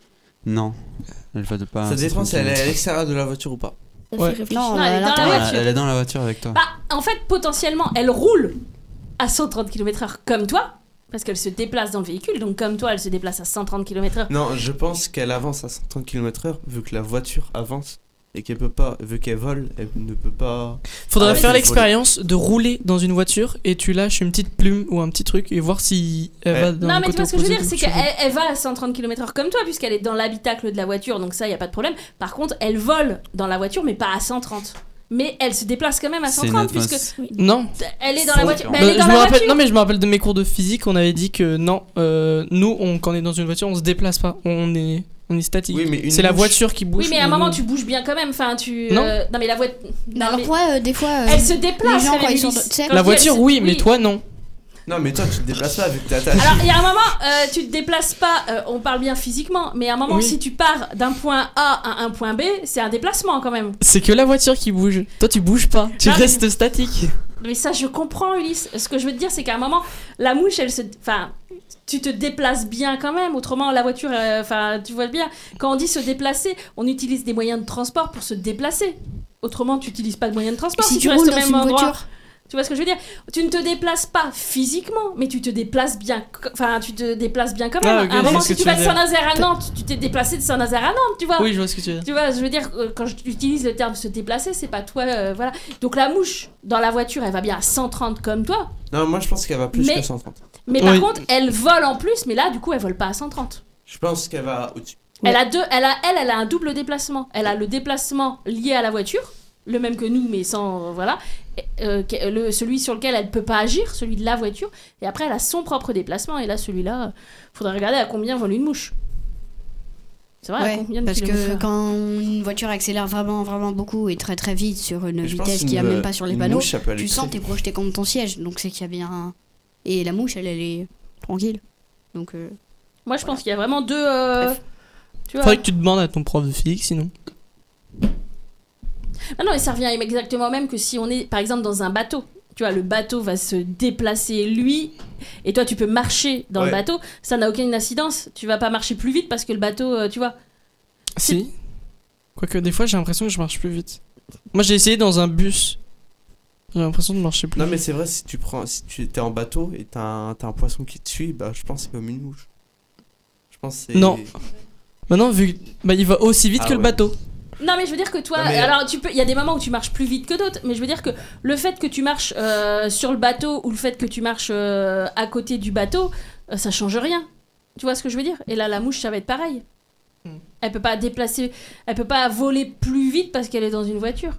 Non. Elle va de pas. Ça dépend si elle est à l'extérieur de la voiture ou pas. Ça Ouais. fait réfléchir. Non, Non, elle est à dans la l'intérieur. voiture. Elle est dans la voiture avec toi. Bah, en fait, potentiellement, elle roule à cent trente kilomètres heure comme toi, parce qu'elle se déplace dans le véhicule, donc comme toi, elle se déplace à cent trente kilomètres heure. Non, je pense qu'elle avance à cent trente kilomètres heure vu que la voiture avance et qu'elle peut pas, vu qu'elle vole, elle ne peut pas. Faudrait Ah, faire mais- l'expérience de rouler dans une voiture et tu lâches une petite plume ou un petit truc et voir si elle Ouais. va dans Non, le mais tu côté vois ce que je veux opposé dire, ou c'est tu qu'elle veux. elle va à cent trente kilomètres heure comme toi, puisqu'elle est dans l'habitacle de la voiture, donc ça, il n'y a pas de problème. Par contre, elle vole dans la voiture, mais pas à cent trente. Mais elle se déplace quand même à C'est cent trente, une atmos- puisque Non. elle est dans Faux. la voiture. Bah, Mais elle est Bah, dans je la me rappelle, voiture. non mais je me rappelle de mes cours de physique, on avait dit que non, euh, nous on, quand on est dans une voiture on se déplace pas, on est, on est statique. Oui, mais une c'est la mouche- voiture qui bouge. Oui, mais à un et moment, nous- tu bouges bien quand même. Enfin, tu. Non. euh, non, mais la voiture. Mais alors, quoi, euh, des fois. euh, Elle se déplace. les gens, quand quand même, ils sont Ulysse. dans- tu sais- Quand La je dis elle voiture se- oui, mais toi non. Non, mais toi, tu te déplaces pas vu que t'es attaché. Alors, il y a un moment, euh, tu te déplaces pas, euh, on parle bien physiquement, mais à un moment, Oui. si tu pars d'un point A à un point B, c'est un déplacement quand même. C'est que la voiture qui bouge. Toi tu bouges pas, tu Non, mais- restes statique. Mais ça, je comprends, Ulysse. Ce que je veux te dire, c'est qu'à un moment, la mouche, elle se. Enfin, tu te déplaces bien quand même. Autrement, la voiture, euh, enfin, tu vois bien. Quand on dit se déplacer, on utilise des moyens de transport pour se déplacer. Autrement, tu n'utilises pas de moyens de transport Si si, tu tu restes roules au dans même une endroit. voiture. Tu vois ce que je veux dire? Tu ne te déplaces pas physiquement, mais tu te déplaces bien. co- Enfin, tu te déplaces bien quand même. Ah, ok, à un je moment, vois ce si que tu tu vas veux de dire. Saint-Nazaire à Nantes, tu t'es déplacé de Saint-Nazaire à Nantes, tu vois. Oui, je vois ce que tu veux dire. Tu vois, je veux dire, euh, quand j'utilise le terme se déplacer, c'est pas toi, euh, voilà. Donc la mouche, dans la voiture, elle va bien à cent trente comme toi, Non, moi je pense qu'elle va plus Mais- que cent trente. mais par Oui. contre, elle vole en plus, mais là, du coup, elle vole pas à cent trente. Je pense qu'elle va au-dessus. Elle a deux, elle a, elle, elle a un double déplacement. Elle a le déplacement lié à la voiture, le même que nous, mais sans, euh, voilà, Et, euh, que- le, celui sur lequel elle peut pas agir, celui de la voiture, et après elle a son propre déplacement, et là, celui-là, euh, faudrait regarder à combien vole une mouche. C'est vrai, à Ouais, combien de parce kilomètres que heure quand une voiture accélère vraiment, vraiment beaucoup et très très vite sur une Mais je pense vitesse qu'une- qu'il n'y a même pas sur les une panneaux, mouche, ça peut aller tu très sens vite. t'es projeté contre ton siège, donc c'est qu'il y a bien. un- Et la mouche, elle, elle est tranquille. Donc. euh, Moi, je pense qu'il y a vraiment deux. euh, Bref. tu vois. Faudrait que tu demandes à ton prof de physique sinon. Ah non, mais ça revient exactement au même que si on est, par exemple, dans un bateau. Tu vois, le bateau va se déplacer lui, et toi, tu peux marcher dans le Ouais. bateau. Ça n'a aucune incidence. Tu vas pas marcher plus vite parce que le bateau, euh, tu vois. Si. Quoique des fois j'ai l'impression que je marche plus vite. Moi j'ai essayé dans un bus. J'ai l'impression de marcher plus Non, mais vite. c'est vrai, si tu prends, si tu es en bateau et t'as un, t'as un poisson qui te suit, bah je pense que c'est comme une mouche. Je pense que c'est. Non. Maintenant vu bah il va aussi vite Ah que le ouais. bateau. Non, mais je veux dire que toi, Non, mais- alors tu peux, il y a des moments où tu marches plus vite que d'autres, mais je veux dire que le fait que tu marches euh, sur le bateau ou le fait que tu marches euh, à côté du bateau, euh, ça change rien. Tu vois ce que je veux dire? Et là, la mouche, ça va être pareil. Hmm. Elle peut pas déplacer, elle peut pas voler plus vite parce qu'elle est dans une voiture.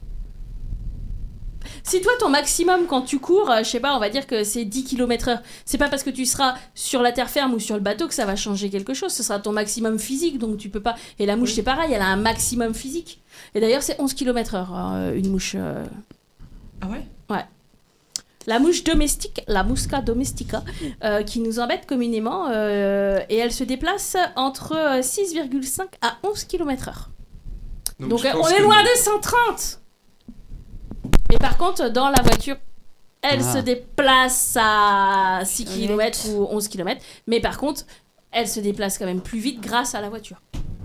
Si toi, ton maximum quand tu cours, euh, je sais pas, on va dire que c'est dix kilomètres heure, c'est pas parce que tu seras sur la terre ferme ou sur le bateau que ça va changer quelque chose, ce sera ton maximum physique, donc tu peux pas... Et la mouche, c'est pareil, elle a un maximum physique. Et d'ailleurs, c'est onze kilomètres heure, euh, une mouche... euh, Ah ouais. Ouais. La mouche domestique, la musca domestica, euh, qui nous embête communément, euh, et elle se déplace entre euh, six virgule cinq à onze kilomètres heure. Donc, je euh, pense on est que- loin des cent trente. Mais par contre, dans la voiture, elle Ah. se déplace à six Honnête. kilomètres ou onze kilomètres. Mais par contre, elle se déplace quand même plus vite grâce à la voiture.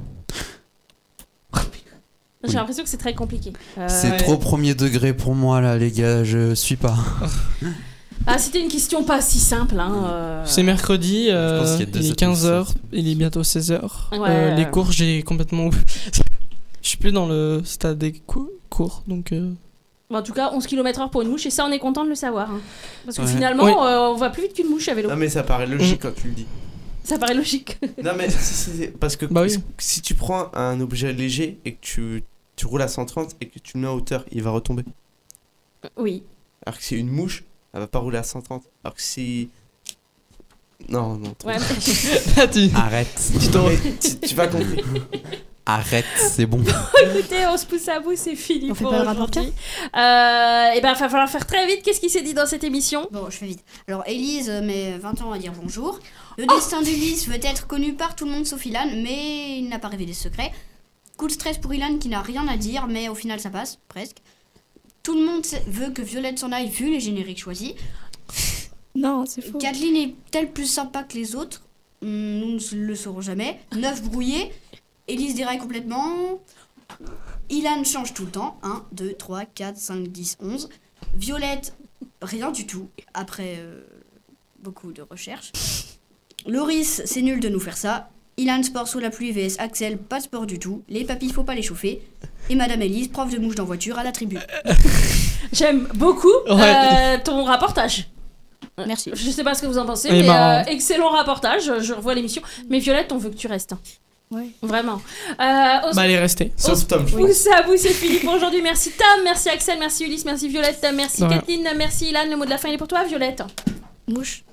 J'ai Oui. l'impression que c'est très compliqué. Euh, C'est ouais. trop premier degré pour moi là, les gars, je suis pas. Ah, c'était une question pas si simple. Hein, euh... C'est mercredi, euh, pense qu'il y a deux il est sept quinze heures, ou sept. il est bientôt seize heures. Ouais. Euh, les cours, j'ai complètement. Je suis plus dans le stade des cou- cours, donc. Euh... En tout cas, onze kilomètres heure pour une mouche, et ça, on est content de le savoir. Hein. Parce que Ouais. finalement, Oui. euh, on va plus vite qu'une mouche à vélo. Non, mais ça paraît logique quand tu le dis. Ça paraît logique. Non, mais c'est- c'est- parce que Bah oui. si- si tu prends un objet léger et que tu, tu roules à cent trente et que tu le mets en hauteur, il va retomber. Oui. Alors que c'est une mouche, elle va pas rouler à cent trente. Alors que si. Non, non. trop. Ouais. tu... Arrête. Tu, t'en- tu, tu vas compris. Arrête, c'est bon. Écoutez, on se pousse à bout, c'est fini On fait pour pas le aujourd'hui. Euh, et ben, il va falloir faire très vite. Qu'est-ce qui s'est dit dans cette émission? Bon, je fais vite. Alors, Élise met vingt ans à dire bonjour. Le destin d'Ulysse veut être connu par tout le monde sauf Ilan, mais il n'a pas révélé ce secret. Coup de stress pour Ilan qui n'a rien à dire, mais au final ça passe, presque. Tout le monde sait- veut que Violette s'en aille vu les génériques choisis. Non, c'est faux. Kathleen est-elle plus sympa que les autres? Hmm, Nous ne le saurons jamais. Neuf brouillé. Élise déraille complètement. Ilan change tout le temps. un, deux, trois, quatre, cinq, dix, onze. Violette, rien du tout, après euh, beaucoup de recherches. Loris, c'est nul de nous faire ça. Ilan, sport sous la pluie vs Axel, pas de sport du tout. Les papilles, faut pas les chauffer. Et Madame Élise, prof de mouche dans voiture à la tribu. J'aime beaucoup Ouais. euh, ton rapportage. Merci. Je sais pas ce que vous en pensez, Il est mais marrant. euh, excellent rapportage. Je revois l'émission. Mais Violette, on veut que tu restes. hein. Ouais. Vraiment. Euh, on se Bah, elle est restée. Sauf Tom, je pense. pousse à bout, c'est fini pour aujourd'hui. Merci Tom, merci Axel, merci Ulysse, merci Violette, merci De rien. Kathleen, merci Ilan. Le mot de la fin, il est pour toi, Violette. Mouche.